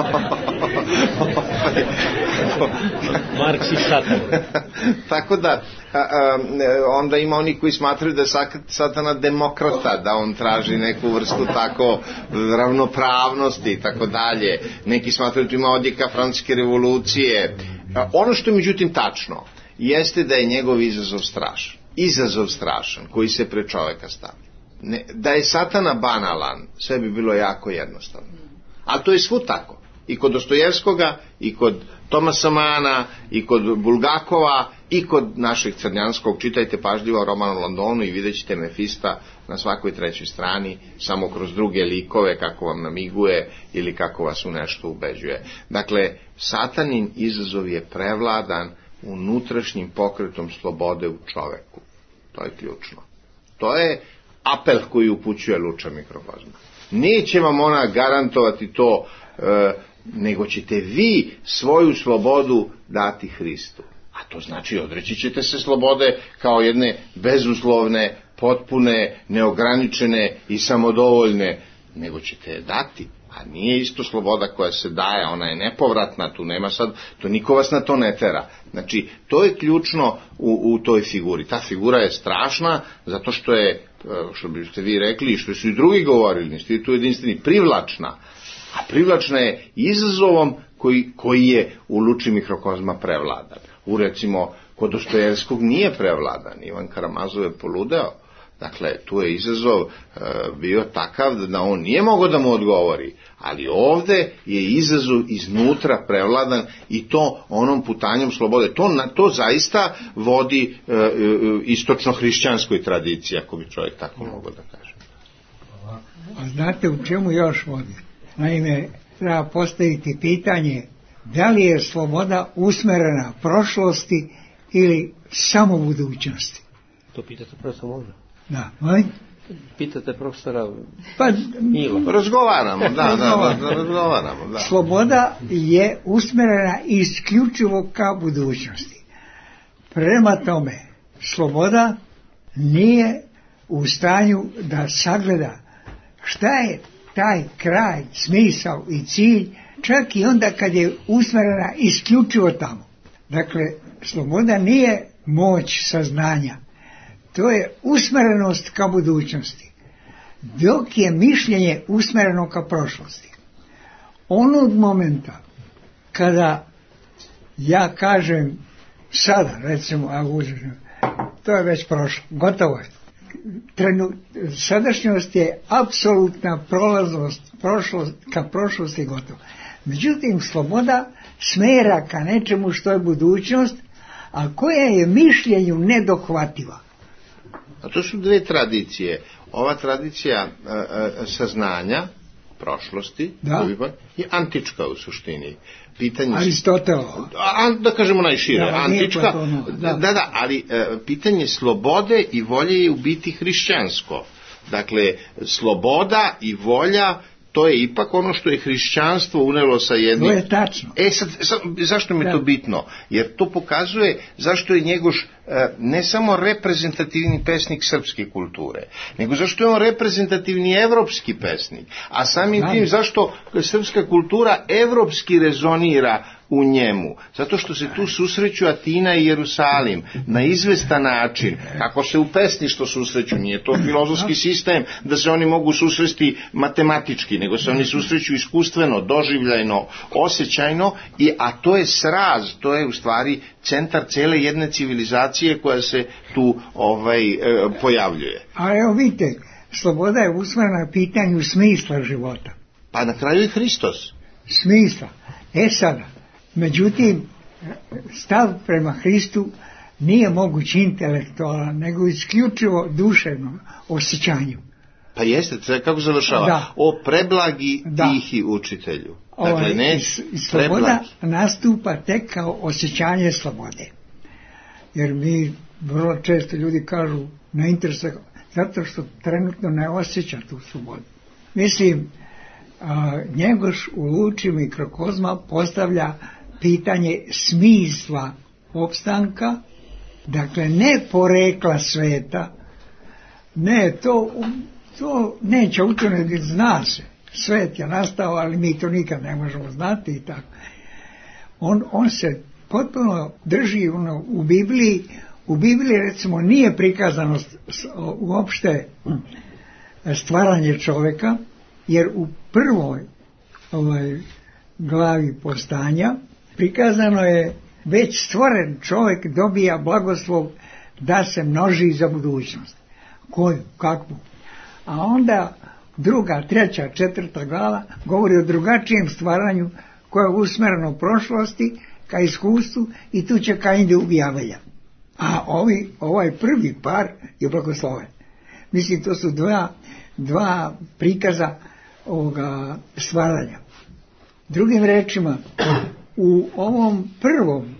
Marks i Satan.
Tako da onda ima oni koji smatraju da je Satana demokrata, da on traži neku vrstu tako ravnopravnosti i tako dalje. Neki smatraju da ima odjeka francuske revolucije. Ono što je međutim tačno jeste da je njegov izazov strašan koji se pred čoveka stavi. Da je Satana banalan, sve bi bilo jako jednostavno, ali to je svud tako, i kod Dostojevskoga, i kod Tomasa Mana, i kod Bulgakova, i kod našeg Crnjanskog. Čitajte pažljivo roman o Londonu i vidjet ćete Mefista na svakoj trećoj strani, samo kroz druge likove, kako vam namiguje ili kako vas u nešto ubeđuje. Dakle, Satanin izazov je prevladan unutrašnjim pokretom slobode u čoveku. To je ključno. To je apel koji upućuje Luča Mikrokozma. Neće vam ona garantovati to, nego ćete vi svoju slobodu dati Hristu. A to znači odreći ćete se slobode kao jedne bezuslovne, potpune, neograničene i samodovoljne, nego ćete je dati. A nije isto sloboda koja se daje, ona je nepovratna, tu nema sad, to niko vas na to ne tera. Znači, to je ključno u toj figuri. Ta figura je strašna, zato što je, što biste vi rekli, što su i drugi govorili, niste tu jedinstveni, privlačna. A privlačna je izazovom koji je u Luči Mikrokozma prevladan. Recimo, kod Dostojevskog nije prevladan, Ivan Karamazov je poludeo. Dakle, tu je izazov bio takav da on nije mogao da mu odgovori, ali ovde je izazov iznutra prevladan, i to onom putanjem slobode. To zaista vodi istočno-hrišćanskoj tradiciji, ako bi čovjek tako mogao da kaže.
A znate u čemu još vodi? Naime, treba postaviti pitanje da li je sloboda usmerena prošlosti ili samo budućnosti.
To pitate profesora možda?
Da,
pitate profesora
Mila.
Razgovaramo, da.
Sloboda je usmerena isključivo ka budućnosti. Prema tome, sloboda nije u stanju da sagleda šta je taj kraj, smisao i cilj, čak i onda kad je usmerena isključivo tamo. Dakle, sloboda nije moć saznanja, to je usmerenost ka budućnosti, dok je mišljenje usmereno ka prošlosti. Onog momenta kada ja kažem sada, recimo, to je već prošlo, gotovo je. Sadašnjost je apsolutna prolaznost, ka prošlosti gotovo. Međutim, sloboda smera ka nečemu što je budućnost, a koja je mišljenju nedohvativa.
A to su dve tradicije. Ova tradicija saznanja prošlosti je antička u suštini.
Aristotelova.
Da kažemo najšire, antička. Ali pitanje slobode i volje je u biti hrišćansko. Dakle, sloboda i volja, to je ipak ono što je hrišćanstvo unelo sa jednim...
To je tačno.
Zašto mi je to bitno? Jer to pokazuje zašto je Njegoš ne samo reprezentativni pesnik srpske kulture, nego zašto je on reprezentativni evropski pesnik. A samim tim zašto srpska kultura evropski rezonira u njemu. Zato što se tu susreću Atina i Jerusalim na izvestan način, kako se u pesništvo susreću. Nije to filozofski sistem da se oni mogu susresti matematički, nego se oni susreću iskustveno, doživljajno, osjećajno, a to je sraz, to je u stvari centar cele jedne civilizacije koja se tu pojavljuje.
A evo vidite, sloboda je usmerena pitanju smisla života.
Pa na kraju je Hristos.
Smisla. Sada, međutim, stav prema Hristu nije moguć intelektualan, nego isključivo duševnom osjećanju.
Pa jeste, kako završava? Da. O preblagi tihi učitelju. Dakle,
sloboda nastupa tek kao osjećanje slobode. Jer mi vrlo često ljudi kažu na interesu, zato što trenutno ne osjeća tu slobodu. Mislim, Njegoš u Luči Mikrokozma postavlja pitanje smisla opstanka, dakle ne porekla sveta, ne, to neće učiniti, zna se, svet je nastao, ali mi to nikad ne možemo znati i tako. On se potpuno drži u Bibliji recimo nije prikazano uopšte stvaranje čovjeka, jer u prvoj glavi postanja prikazano je već stvoren čovjek dobija blagoslov da se množi za budućnost. Koju? Kakvu? A onda druga, treća, četvrta glava govori o drugačijem stvaranju koje je usmjereno prošlosti ka iskustvu i tu će Kain da ubija Abela. A ovaj prvi par je blagosloven. Mislim, to su dva prikaza ovoga stvaranja. Drugim rečima, u ovom prvom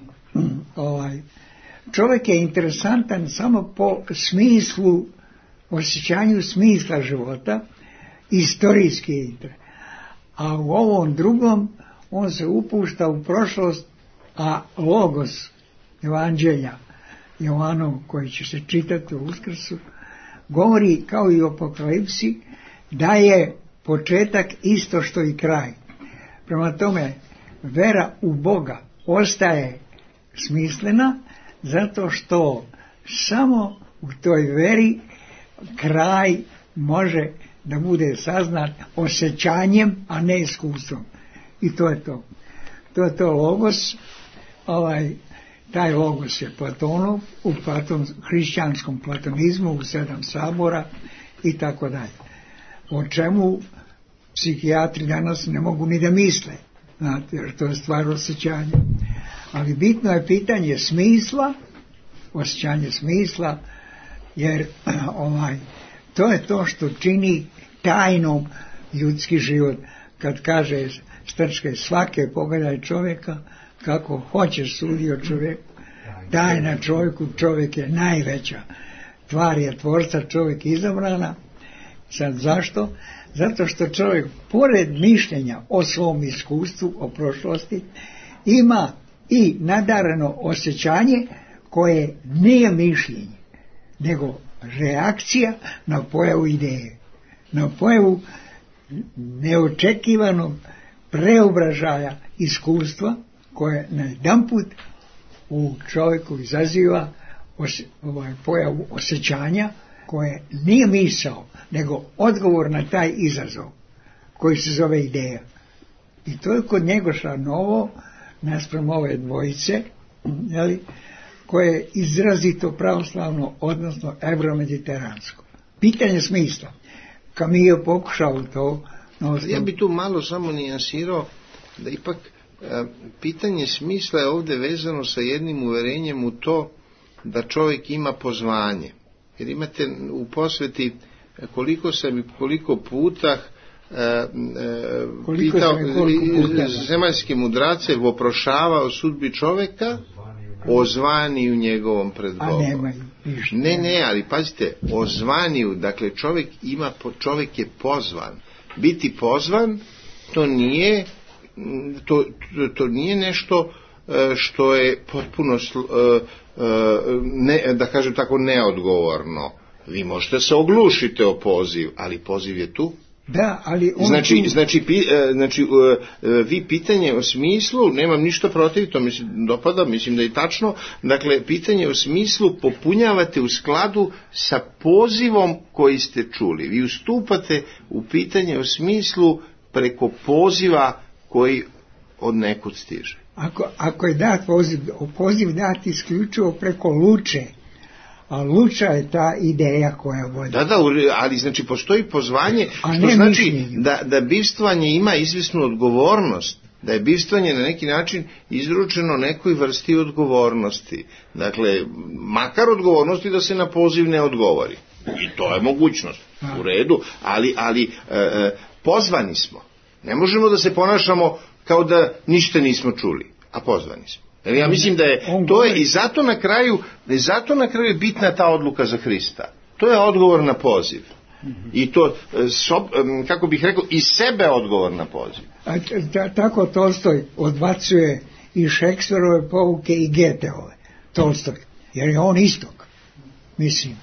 čovjek je interesantan samo po smislu, osjećanju smisla života, istorijski interes. A u ovom drugom on se upušta u prošlost, a logos evanđelja Jovanov koji će se čitati u Uskrsu govori kao i u Apokalipsi da je početak isto što i kraj. Prema tome vera u Boga ostaje smislena zato što samo u toj veri kraj može da bude saznat osjećanjem, a ne iskustvom. I to je to. To je to logos. Taj logos je Platonov, u hrišćanskom platonizmu, u 7 sabora i tako dalje. O čemu psihijatri danas ne mogu ni da misle, znate, jer to je stvar osjećanja. Ali bitno je pitanje smisla, osjećanje smisla, jer to je to što čini tajnom ljudski život. Kad kaže Strčke, svake pogledaj čovjeka kako hoćeš sudio čovjeku, daj na čovjeku, čovjek je najveća tvar je tvorca, čovjek izabrana. Sad zašto? Zato što čovjek pored mišljenja o svom iskustvu, o prošlosti, ima i nadareno osjećanje koje nije mišljenje, nego reakcija na pojavu ideje, na pojavu neočekivanog preobražaja iskustva koje na jedanput u čovjeku izaziva pojavu osjećanja koje nije misao, nego odgovor na taj izazov koji se zove ideja. I to je kod Njegoša novo naspram ove dvojice, koje je izrazito pravoslavno, odnosno evromediteransko. Pitanje smisla. Kamil je pokušao to.
Ja bi tu malo samo nijansirao da ipak pitanje smisla je ovdje vezano sa jednim uverenjem u to da čovjek ima pozvanje. Jer imate u posveti koliko puta pitao zemaljski mudrace voprošava o sudbi čovjeka, o zvaniju njegovom pred Bogom. Ne, ali pazite, o zvaniju, dakle čovjek je pozvan. Biti pozvan, to nije nešto što je potpuno da kažem tako neodgovorno. Vi možete se oglušiti o poziv, ali poziv je tu.
Da, ali
vi pitanje o smislu, nemam ništa protiv, to mi se dopada, mislim da je tačno, dakle pitanje o smislu popunjavate u skladu sa pozivom koji ste čuli. Vi ustupate u pitanje o smislu preko poziva koji od nekud stiže.
Ako je dat poziv dati isključivo preko luče, a luča je ta ideja koja vodi.
Da, ali znači postoji pozvanje, što znači da bivstvanje ima izvisnu odgovornost, da je bivstvanje na neki način izručeno nekoj vrsti odgovornosti. Dakle, makar odgovornosti da se na poziv ne odgovori. I to je mogućnost, u redu, ali pozvani smo. Ne možemo da se ponašamo kao da ništa nismo čuli, a pozvani smo. Ja mislim da je to i zato na kraju je bitna ta odluka za Hrista. To je odgovor na poziv. I to, kako bih rekao, i sebe odgovor na poziv.
Tako Tolstoj odbacuje i Šekspirove pouke i Goetheove. Tolstoj, jer je on istok, mislim.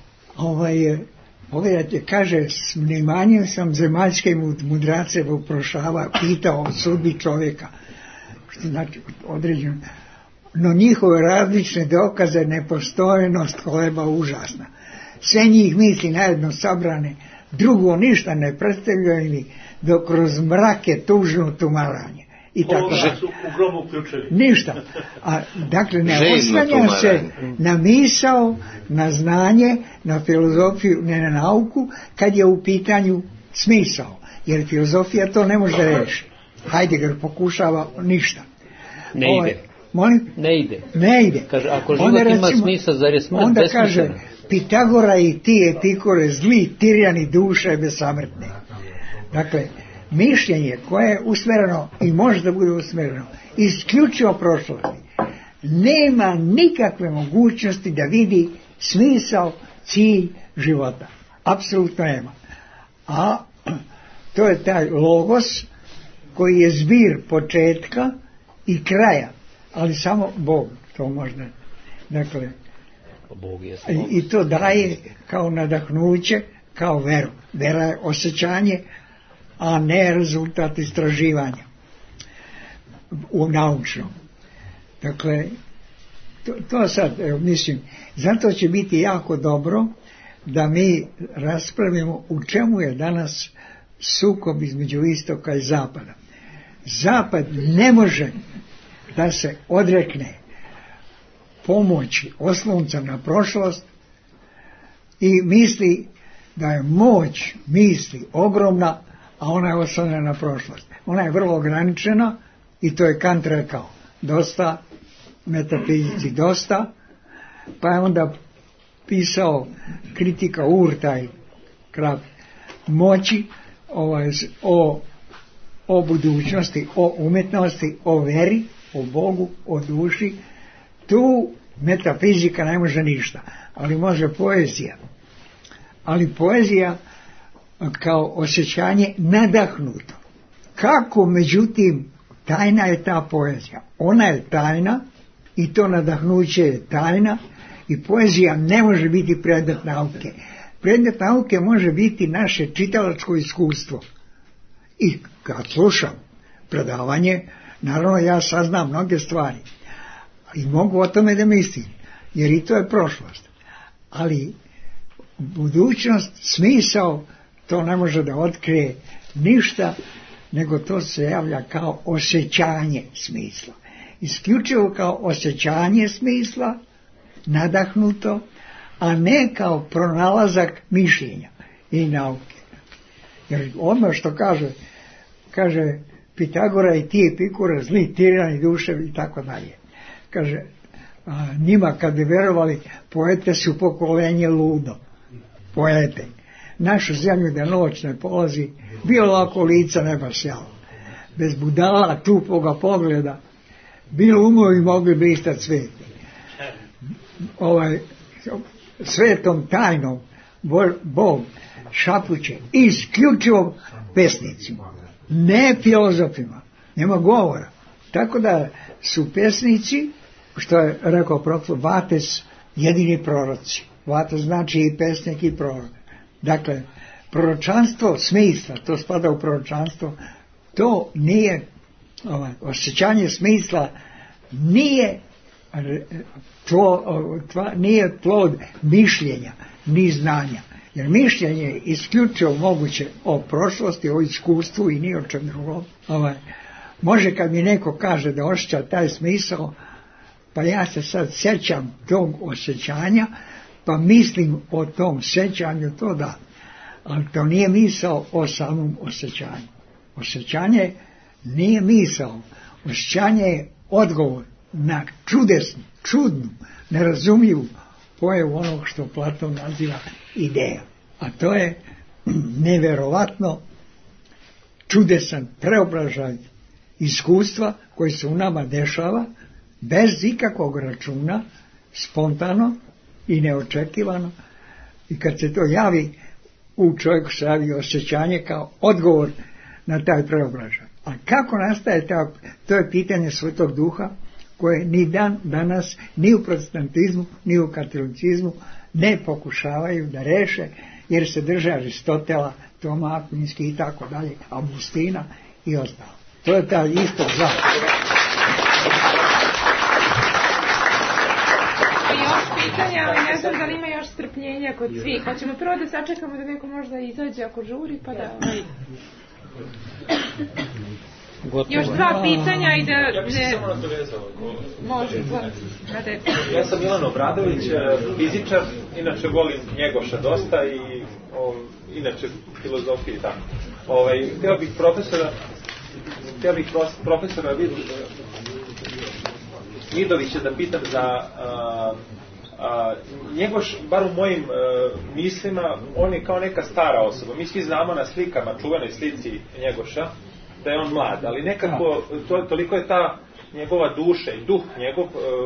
Pogledajte, kaže, s vnimanjem sam zemaljske mudrace pitao o sudbi čovjeka, što znači određeno, no njihove različne dokaze nepostojenost koleba užasna. Sve njih misli najedno sabrane, drugo ništa ne predstavljaju mi, dok kroz mrake tužno tumaranje. I tako
su u grobu ključevi.
Ništa. Dakle, ne oslanja se na misao, na znanje, na filozofiju, ne na nauku, kad je u pitanju smisao. Jer filozofija to ne može reći. Heidegger pokušava ništa.
Ne ide.
Molim?
Ne ide. Kaže, ako život ima smisla, zar je smrt
onda
besmislena?
kaže, Pitagora i ti Epikure, zli tirjani duše besamrtne. Dakle, mišljenje koje je usmjereno i može da bude usmjereno isključivo prošlosti, nema nikakve mogućnosti da vidi smisao, cilj života. Apsolutno nema. A to je taj logos koji je zbir početka i kraja, ali samo Bog to možda. Dakle,
Bog je
i to daje kao nadahnuće, kao veru. Vera je osjećanje, a ne rezultat istraživanja u naučnom. Dakle, to sad, evo, mislim, zato će biti jako dobro da mi raspravimo u čemu je danas sukob između istoka i zapada. Zapad ne može da se odrekne pomoći oslonca na prošlost i misli da je moć misli ogromna, a ona je oslonjena na prošlost. Ona je vrlo ograničena i to je Kant rekao. Dosta, metafizici dosta, pa je onda pisao kritika Urtaj krav moći o budućnosti, o umjetnosti, o veri, o Bogu, o duši. Tu metafizika ne može ništa, ali može poezija. Ali poezija kao osjećanje nadahnuto. Kako, međutim, tajna je ta poezija. Ona je tajna i to nadahnuće je tajna i poezija ne može biti predmet nauke. Predmet nauke može biti naše čitalačko iskustvo. I kad slušam predavanje, naravno ja saznam mnoge stvari i mogu o tome da mislim, jer i to je prošlost. Ali budućnost, smisao, to ne može da otkrije ništa, nego to se javlja kao osjećanje smisla. Isključivo kao osjećanje smisla, nadahnuto, a ne kao pronalazak mišljenja i nauke. Jer odmah što kaže Pitagora i ti Epikure, zli tirani duševi i tako dalje. Kaže, njima kad bi vjerovali, poete su pokolenje ludo. Poete. Našu zemlju da noć ne polazi, bilo lako lica neba sjalo. Bez budala tupoga pogleda, bilo umovi mogli blistati sveti. Svetom tajnom Bog šapuće isključivo pesnicima, ne filozofima, nema govora. Tako da su pesnici, što je rekao profesor Vates, jedini proroci. Vates znači i pesnik i prorok. Dakle, proročanstvo smisla, to spada u proročanstvo, to nije, osjećanje smisla nije plod mišljenja ni znanja. Jer mišljenje je isključivo moguće o prošlosti, o iskustvu i ni o čem drugom. Može kad mi neko kaže da osjeća taj smisao, pa ja se sad sjećam tog osjećanja, pa mislim o tom sjećanju, to da. Ali to nije misao o samom osjećanju. Osjećanje nije misao. Osjećanje je odgovor na čudesnu, čudnu, nerazumljivu pojavu onog što Platon naziva ideja. A to je nevjerovatno čudesan preobražaj iskustva koji se u nama dešava bez ikakvog računa, spontano i neočekivano. I kad se to javi, u čovjeku se javi osjećanje kao odgovor na taj preobražaj. A kako nastaje to je pitanje Svetog Duha koje ni danas ni u protestantizmu ni u katolicizmu ne pokušavaju da reše, jer se drže Aristotela, Toma Akvinski i tako dalje, Augustina i ostalo. To je taj istok zapad.
I još pitanja, ali ne znam da li ima još strpljenja kod svih. Hoćemo prvo da sačekamo da neko možda izađe ako žuri, pa da... Još dva pitanja i da...
Ja bih se samo nadovezao.
Može,
ja sam Milan Obradović, fizičar, inače volim Njegoša dosta i inače filozofije i tako. Htio bih profesora Vidovića da pitam za Njegoš, bar u mojim mislima, on je kao neka stara osoba. Mi svi znamo na slikama, čuvenoj slici Njegoša, da je on mlad, ali nekako toliko je ta njegova duša i duh njegov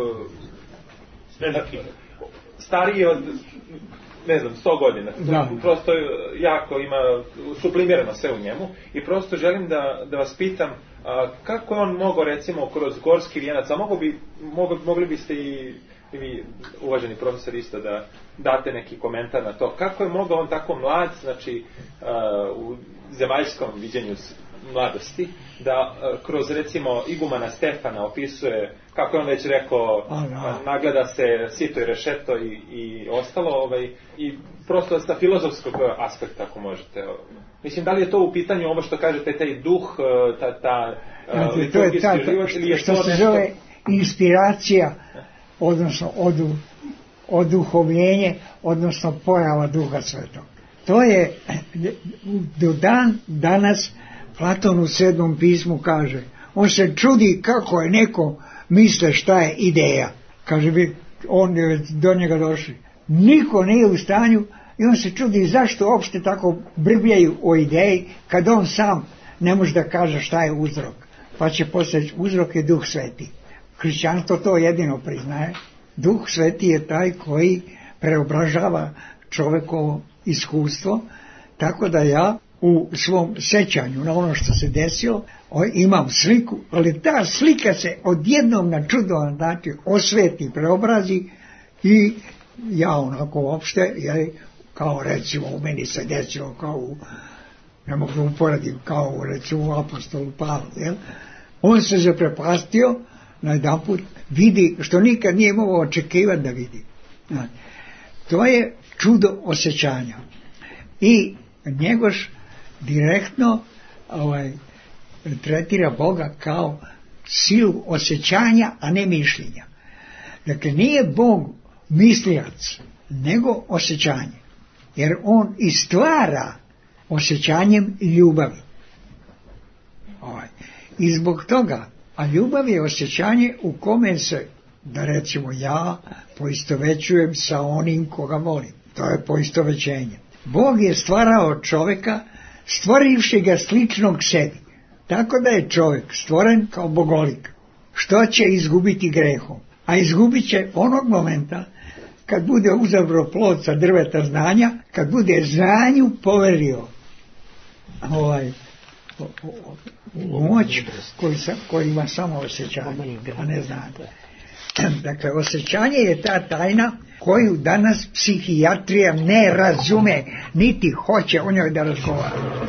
stariji od, ne znam, 100 godina. Prosto jako ima sublimirano sve u njemu i prosto želim da vas pitam kako je on mogao, recimo, kroz gorski vijenac, a mogli biste i vi, uvaženi profesor, isto da date neki komentar na to, kako je mogao on tako mlad, znači u zemaljskom viđenju mladosti, da kroz, recimo, igumana Stefana opisuje, kako je on već rekao, nagleda se sito i rešeto i ostalo, i prosto sa filozofskog aspekta, ako možete. Mislim, da li je to u pitanju ovo što kažete, taj duh, ta liturgijski život, ili je
što se zove inspiracija, odnosno oduhovljenje, odnosno pojava Duha Svetog. To je do danas Platon u 7. pismu kaže, on se čudi kako je neko misle šta je ideja. Kaže, on je do njega došli. Niko nije u stanju i on se čudi zašto uopšte tako brbljaju o ideji kad on sam ne može da kaže šta je uzrok. Pa će poslije, uzrok je Duh Sveti. Hrišćanstvo to jedino priznaje. Duh Sveti je taj koji preobražava čovekovo iskustvo, tako da ja u svom sećanju na ono što se desilo imam sliku, ali ta slika se odjednom na čudovan način osveti, preobrazi i ja onako uopšte, kao recimo u meni se desilo kao ne mogu uporaditi, kao recimo u apostolu Pavlu, on se zaprepastio, najedanput vidi što nikad nije mogao očekivati da vidi. To je čudo osjećanja. I Njegoš direktno tretira Boga kao silu osjećanja, a ne mišljenja. Dakle, nije Bog mislijac, nego osjećanje. Jer on i stvara osjećanjem ljubavi. I zbog toga, a ljubav je osjećanje u kome se, da recimo ja poistovećujem sa onim koga volim. To je poistovećenje. Bog je stvarao čovjeka, stvorivši ga sličnog sebi. Tako da je čovjek stvoren kao bogolik. Što će izgubiti grehom? A izgubit će onog momenta kad bude uzabro plod sa drveta znanja, kad bude znanju poverio moć koji ima samo osjećanje, a ne znanje. Dakle, osjećanje je ta tajna koju danas psihijatrija ne razume, niti hoće o njoj da razgovara.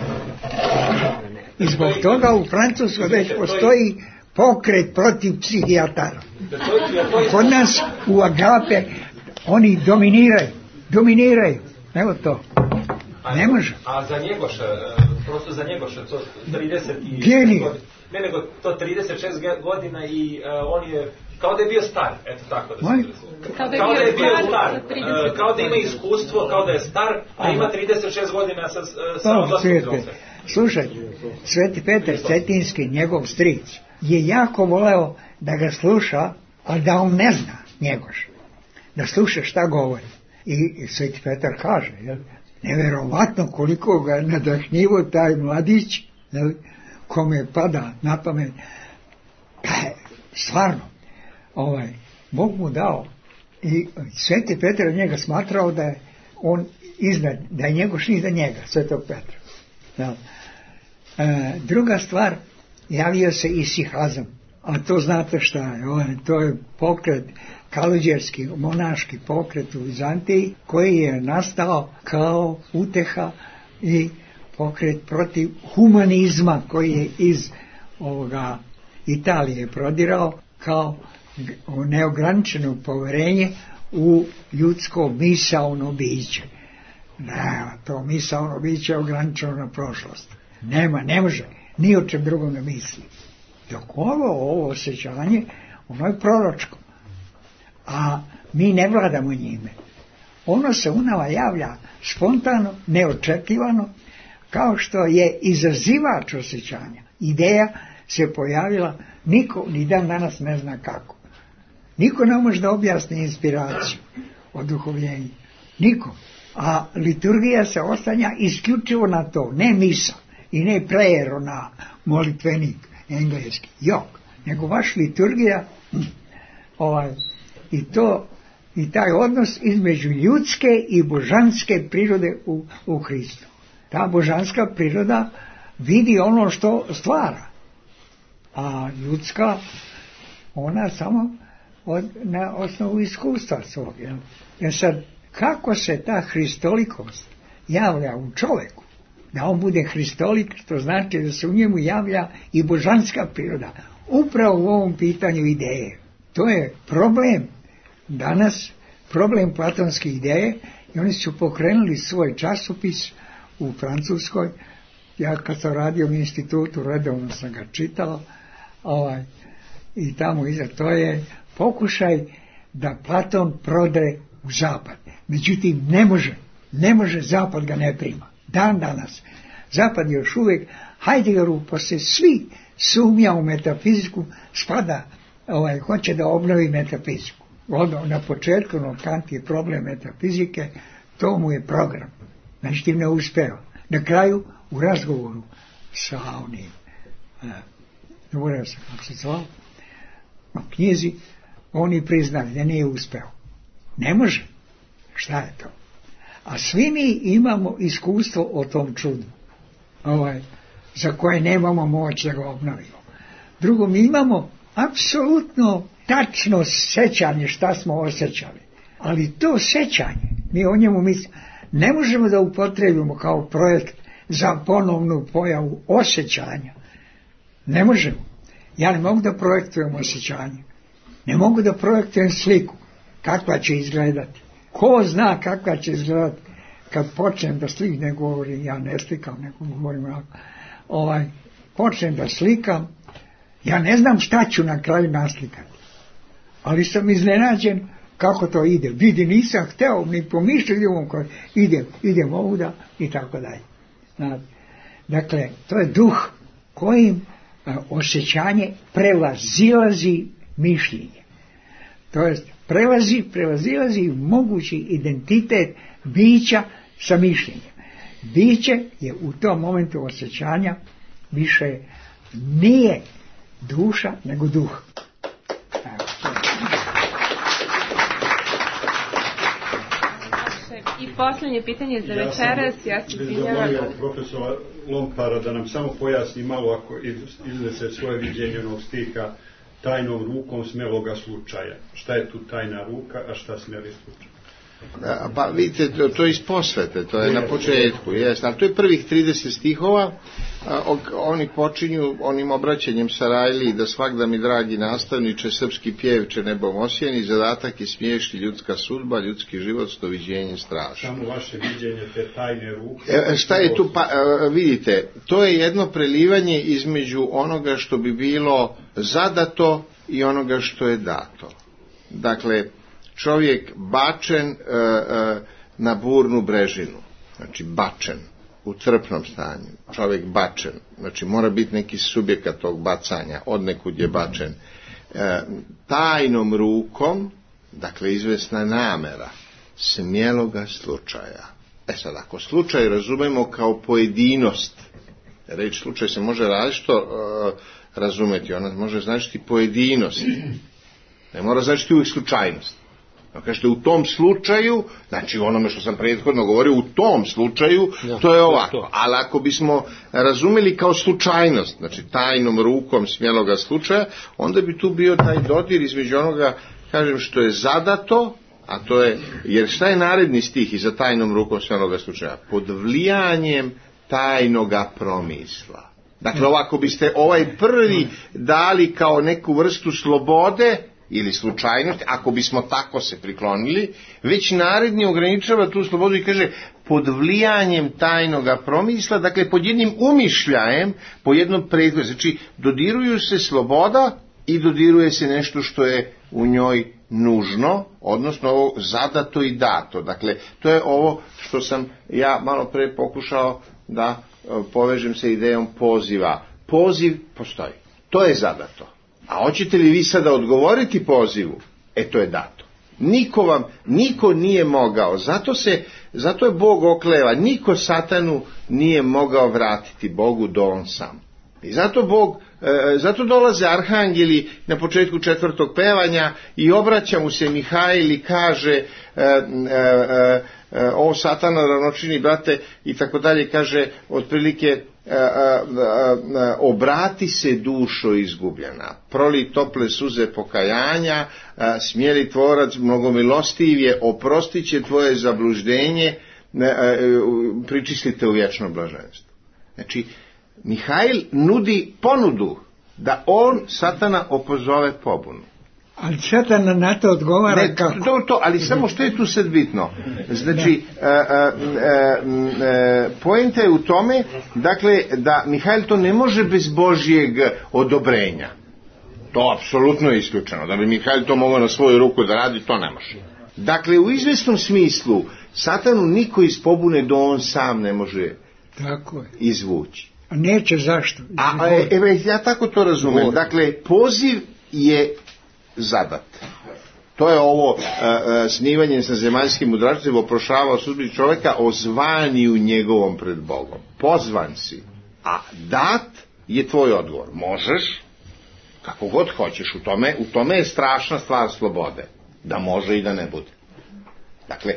I zbog toga u Francuskoj već postoji pokret protiv psihijatara. Kod nas u Agape oni dominiraju. Evo to. Ne može.
A za Njegoša, prosto za Njegoša, to 30
genij.
Ne, nego to 36 godina i on je kao da je bio star, eto tako da se
kao da je bio star,
kao da ima iskustvo, kao da je star, a ima 36 godina sa odlaskom.
Slušaj, Sveti Petar Cetinski, njegov stric, je jako voleo da ga sluša, ali da on ne zna Njegoš, da sluša šta govori. I Sveti Petar kaže, nevjerovatno koliko ga nadahnjivo taj mladić, kome pada na pamet, stvarno, Bog mu dao, i Sveti Petar njega smatrao da je on iznad, da je Njegoš iznad njega, Svetog Petra. Druga stvar, javio se i Sihazam, a to znate šta je, to je pokret, kaluđerski, monaški pokret u Vizantiji, koji je nastao kao uteha i pokret protiv humanizma koji je iz Italije prodirao kao neograničeno poverenje u ljudsko misaono biće. To misaono biće je ograničeno na prošlost. Ne može, ni o čem drugom ne misli. Dok ovo osjećanje, ono je proročko. A mi ne vladamo njime. Ono se u nama javlja spontano, neočekivano, kao što je izazivač osjećanja. Ideja se pojavila, niko ni dan danas ne zna kako. Niko ne može da objasni inspiraciju, oduhovljenje. Niko. A liturgija se oslanja isključivo na to, ne misa i ne prayer na molitvenik engleski, nego baš liturgija i taj odnos između ljudske i božanske prirode u Hristu. Ta božanska priroda vidi ono što stvara, a ljudska ona samo na osnovu iskustva svog. Jer sad, kako se ta hristolikost javlja u čovjeku, da on bude hristolik, to znači da se u njemu javlja i božanska priroda, upravo u ovom pitanju ideje. To je problem danas, problem platonske ideje, i oni su pokrenuli svoj časopis u Francuskoj. Ja kad sam radio u institutu, redovno sam ga čitao, i tamo iza, to je pokušaj da Platon prodre u zapad. Međutim, ne može, zapad ga ne prima. Dan danas. Zapad je još uvijek Heideggeru, poslije svi sumnja u metafiziku, spada, hoće da obnovi metafiziku. Na početku, Kant je problem metafizike, to mu je program. Međutim, ne uspeo. Na kraju, u razgovoru sa onim, kako se zvao, u knjizi, oni priznali da nije uspeo. Ne može. Šta je to? A svi mi imamo iskustvo o tom čudu, za koje nemamo moć da ga obnovimo. Drugo, mi imamo apsolutno tačno sjećanje šta smo osjećali. Ali to sjećanje, mi o njemu mislimo, ne možemo da upotrebimo kao projekt za ponovnu pojavu osjećanja. Ne možemo. Ja ne mogu da projektujem osjećanje. Ne mogu da projektujem sliku. Kakva će izgledati. Ko zna kakva će izgledati kad počnem da slikam, ne govorim, ja ne slikam, nego govorim počnem da slikam, ja ne znam šta ću na kraju naslikati. Ali sam iznenađen kako to ide. Vidi, nisam hteo, ni pomišljati idem ovuda i tako dalje. Dakle, to je duh kojim osjećanje prevazilazi mišljenje. To jest, prevazilazi mogući identitet bića sa mišljenjem. Biće je u tom momentu osjećanja više nije duša, nego duh.
I posljednje pitanje za večeras, ja se izvinjavam.
Zamolio profesora Lompara da nam samo pojasni malo, ako iznese svoje viđenje onog stiha, tajnom rukom smeloga slučaja. Šta je tu tajna ruka, a šta smeli slučaj?
Pa vidite, to je iz posvete, to je na početku, ali to je prvih 30 stihova, oni počinju onim obraćanjem Sarajliji, da svakda mi dragi nastavniče, srpski pjevče nebom osjeni, zadatak je smiješti ljudska sudba, ljudski život, stoviđenje strašno.
Samo vaše viđenje te tajne ruke.
Šta je tu, vidite, to je jedno prelivanje između onoga što bi bilo zadato i onoga što je dato. Dakle, čovjek bačen na burnu brežinu, znači bačen u trpnom stanju, čovjek bačen, znači mora biti neki subjekat tog bacanja, odnekud je bačen, tajnom rukom, dakle izvesna namera smjeloga slučaja. Sad, ako slučaj razumemo kao pojedinost, reč slučaj se može različito razumjeti, ona može značiti pojedinost, ne mora značiti uvijek slučajnost. Kažete u tom slučaju, znači onome što sam prethodno govorio, u tom slučaju to je ovako. Ali ako bismo razumeli kao slučajnost, znači tajnom rukom smjeloga slučaja, onda bi tu bio taj dodir između onoga, kažem, što je zadato, a to je, jer šta je naredni stih iza tajnom rukom smjeloga slučaja? Pod vlijanjem tajnoga promisla. Dakle, ovako biste ovaj prvi dali kao neku vrstu slobode ili slučajnosti, ako bismo tako se priklonili, već naredni ograničava tu slobodu i kaže pod vlijanjem tajnoga promisla, dakle pod jednim umišljajem, po jednom predmetu. Znači, dodiruju se sloboda i dodiruje se nešto što je u njoj nužno, odnosno ovo zadato i dato. Dakle, to je ovo što sam ja malo pre pokušao da povežem sa idejom poziva. Poziv postoji. To je zadato. A hoćete li vi sada odgovoriti pozivu? To je dato. Niko nije mogao, zato je Bog okleva, niko Satanu nije mogao vratiti Bogu do on sam. I zato dolaze arhangeli na početku 4. pevanja i obraća mu se Mihajl i kaže o Satana, ravnočini brate, i tako dalje, kaže otprilike obrati se dušo izgubljena, proli tople suze pokajanja, smjeli tvorac mnogomilostiv je, oprostit će tvoje zabluždenje, pričistite u vječno blaženstvo. Znači, Mihajl nudi ponudu da on Satana opozove pobunu.
Ali Satan na to odgovara
kako? Ali samo što je tu sad bitno? Znači, poenta je u tome, dakle, da Mihajl to ne može bez Božjeg odobrenja. To apsolutno je isključeno. Da bi Mihajl to mogao na svoju ruku da radi, to ne može. Dakle, u izvesnom smislu, Satanu niko iz pobune do on sam ne može izvući.
A neće zašto?
Ja tako to razumem. Dakle, poziv je zadat. To je ovo snivanjem sa zemaljskim mudračicom oprošavao sudbinu čovjeka o zvanju njegovom pred Bogom. Pozvan si. A dat je tvoj odgovor. Možeš, kako god hoćeš, u tome je strašna stvar slobode. Da može i da ne bude. Dakle,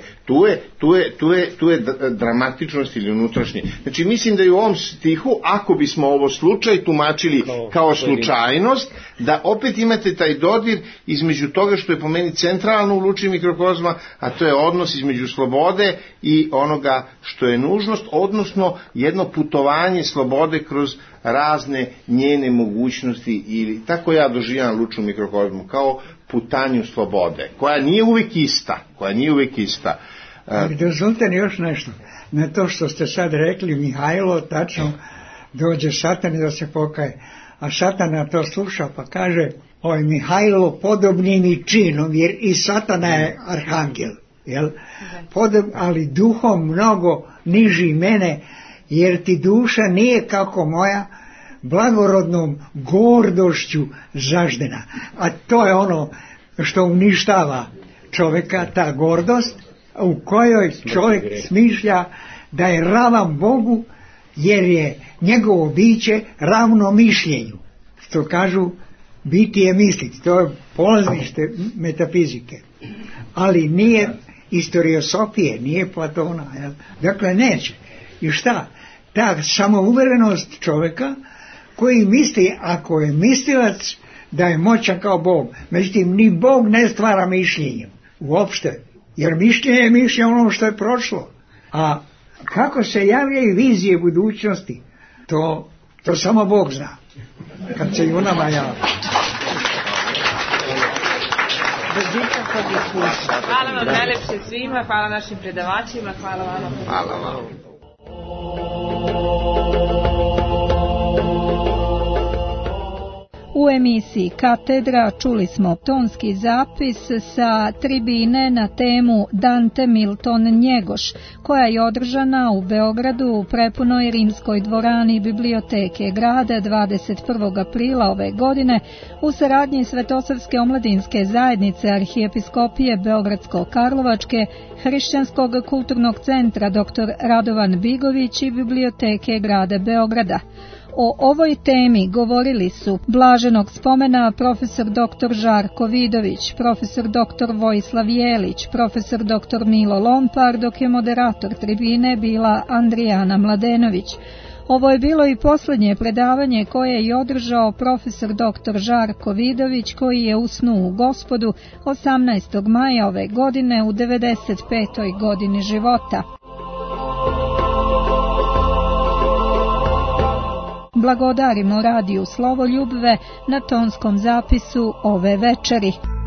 tu je dramatičnost ili unutrašnje. Znači, mislim da je u ovom stihu, ako bismo ovo slučaj tumačili kao slučajnost, da opet imate taj dodir između toga što je po meni centralno u luči mikrokozma, a to je odnos između slobode i onoga što je nužnost, odnosno jedno putovanje slobode kroz razne njene mogućnosti, ili tako ja doživljam lučnu mikrokozmu, kao putanju slobode, koja nije uvijek ista.
Ali dozvolite još nešto. Na to što ste sad rekli, Mihajlo, tačno dođe Satan da se pokaje. A Satan na to sluša pa kaže, Mihajlo podobnim i činom, jer i Satana je arhangel, jel? Ali duhom mnogo niži mene, jer ti duša nije kako moja, blagorodnom gordošću zaždena. A to je ono što uništava čovjeka, ta gordost u kojoj čovjek smišlja da je ravan Bogu, jer je njegovo biće ravno mišljenju. Što kažu, biti je misliti. To je polazište metafizike. Ali nije istoriosofije, nije Platona. Jel? Dakle, neće. I šta? Ta samouverenost čovjeka koji misli, ako je mislilac, da je moćan kao Bog. Međutim, ni Bog ne stvara mišljenjem. Uopšte. Jer mišljenje je mišljenje ono što je prošlo. A kako se javljaju vizije budućnosti, to samo Bog zna. Kad se i u nama javlja.
Hvala vam najlepše svima, hvala našim predavačima, hvala vam.
Hvala vam.
U emisiji Katedra čuli smo tonski zapis sa tribine na temu Dante Milton Njegoš, koja je održana u Beogradu u prepunoj rimskoj dvorani Biblioteke grada 21. aprila ove godine u saradnji Svetosavske omladinske zajednice Arhijepiskopije Beogradsko-Karlovačke, Hrišćanskog kulturnog centra dr. Radovan Bigović i Biblioteke grada Beograda. O ovoj temi govorili su blaženog spomena profesor dr. Žarko Vidović, profesor dr. Vojislav Jelić, profesor dr. Milo Lompar, dok je moderator tribine bila Andrijana Mladenović. Ovo je bilo i posljednje predavanje koje je održao profesor dr. Žarko Vidović, koji je usnuo u Gospodu 18. maja ove godine u 95. godini života. Blagodarimo radiju Slovoljubve na tonskom zapisu ove večeri.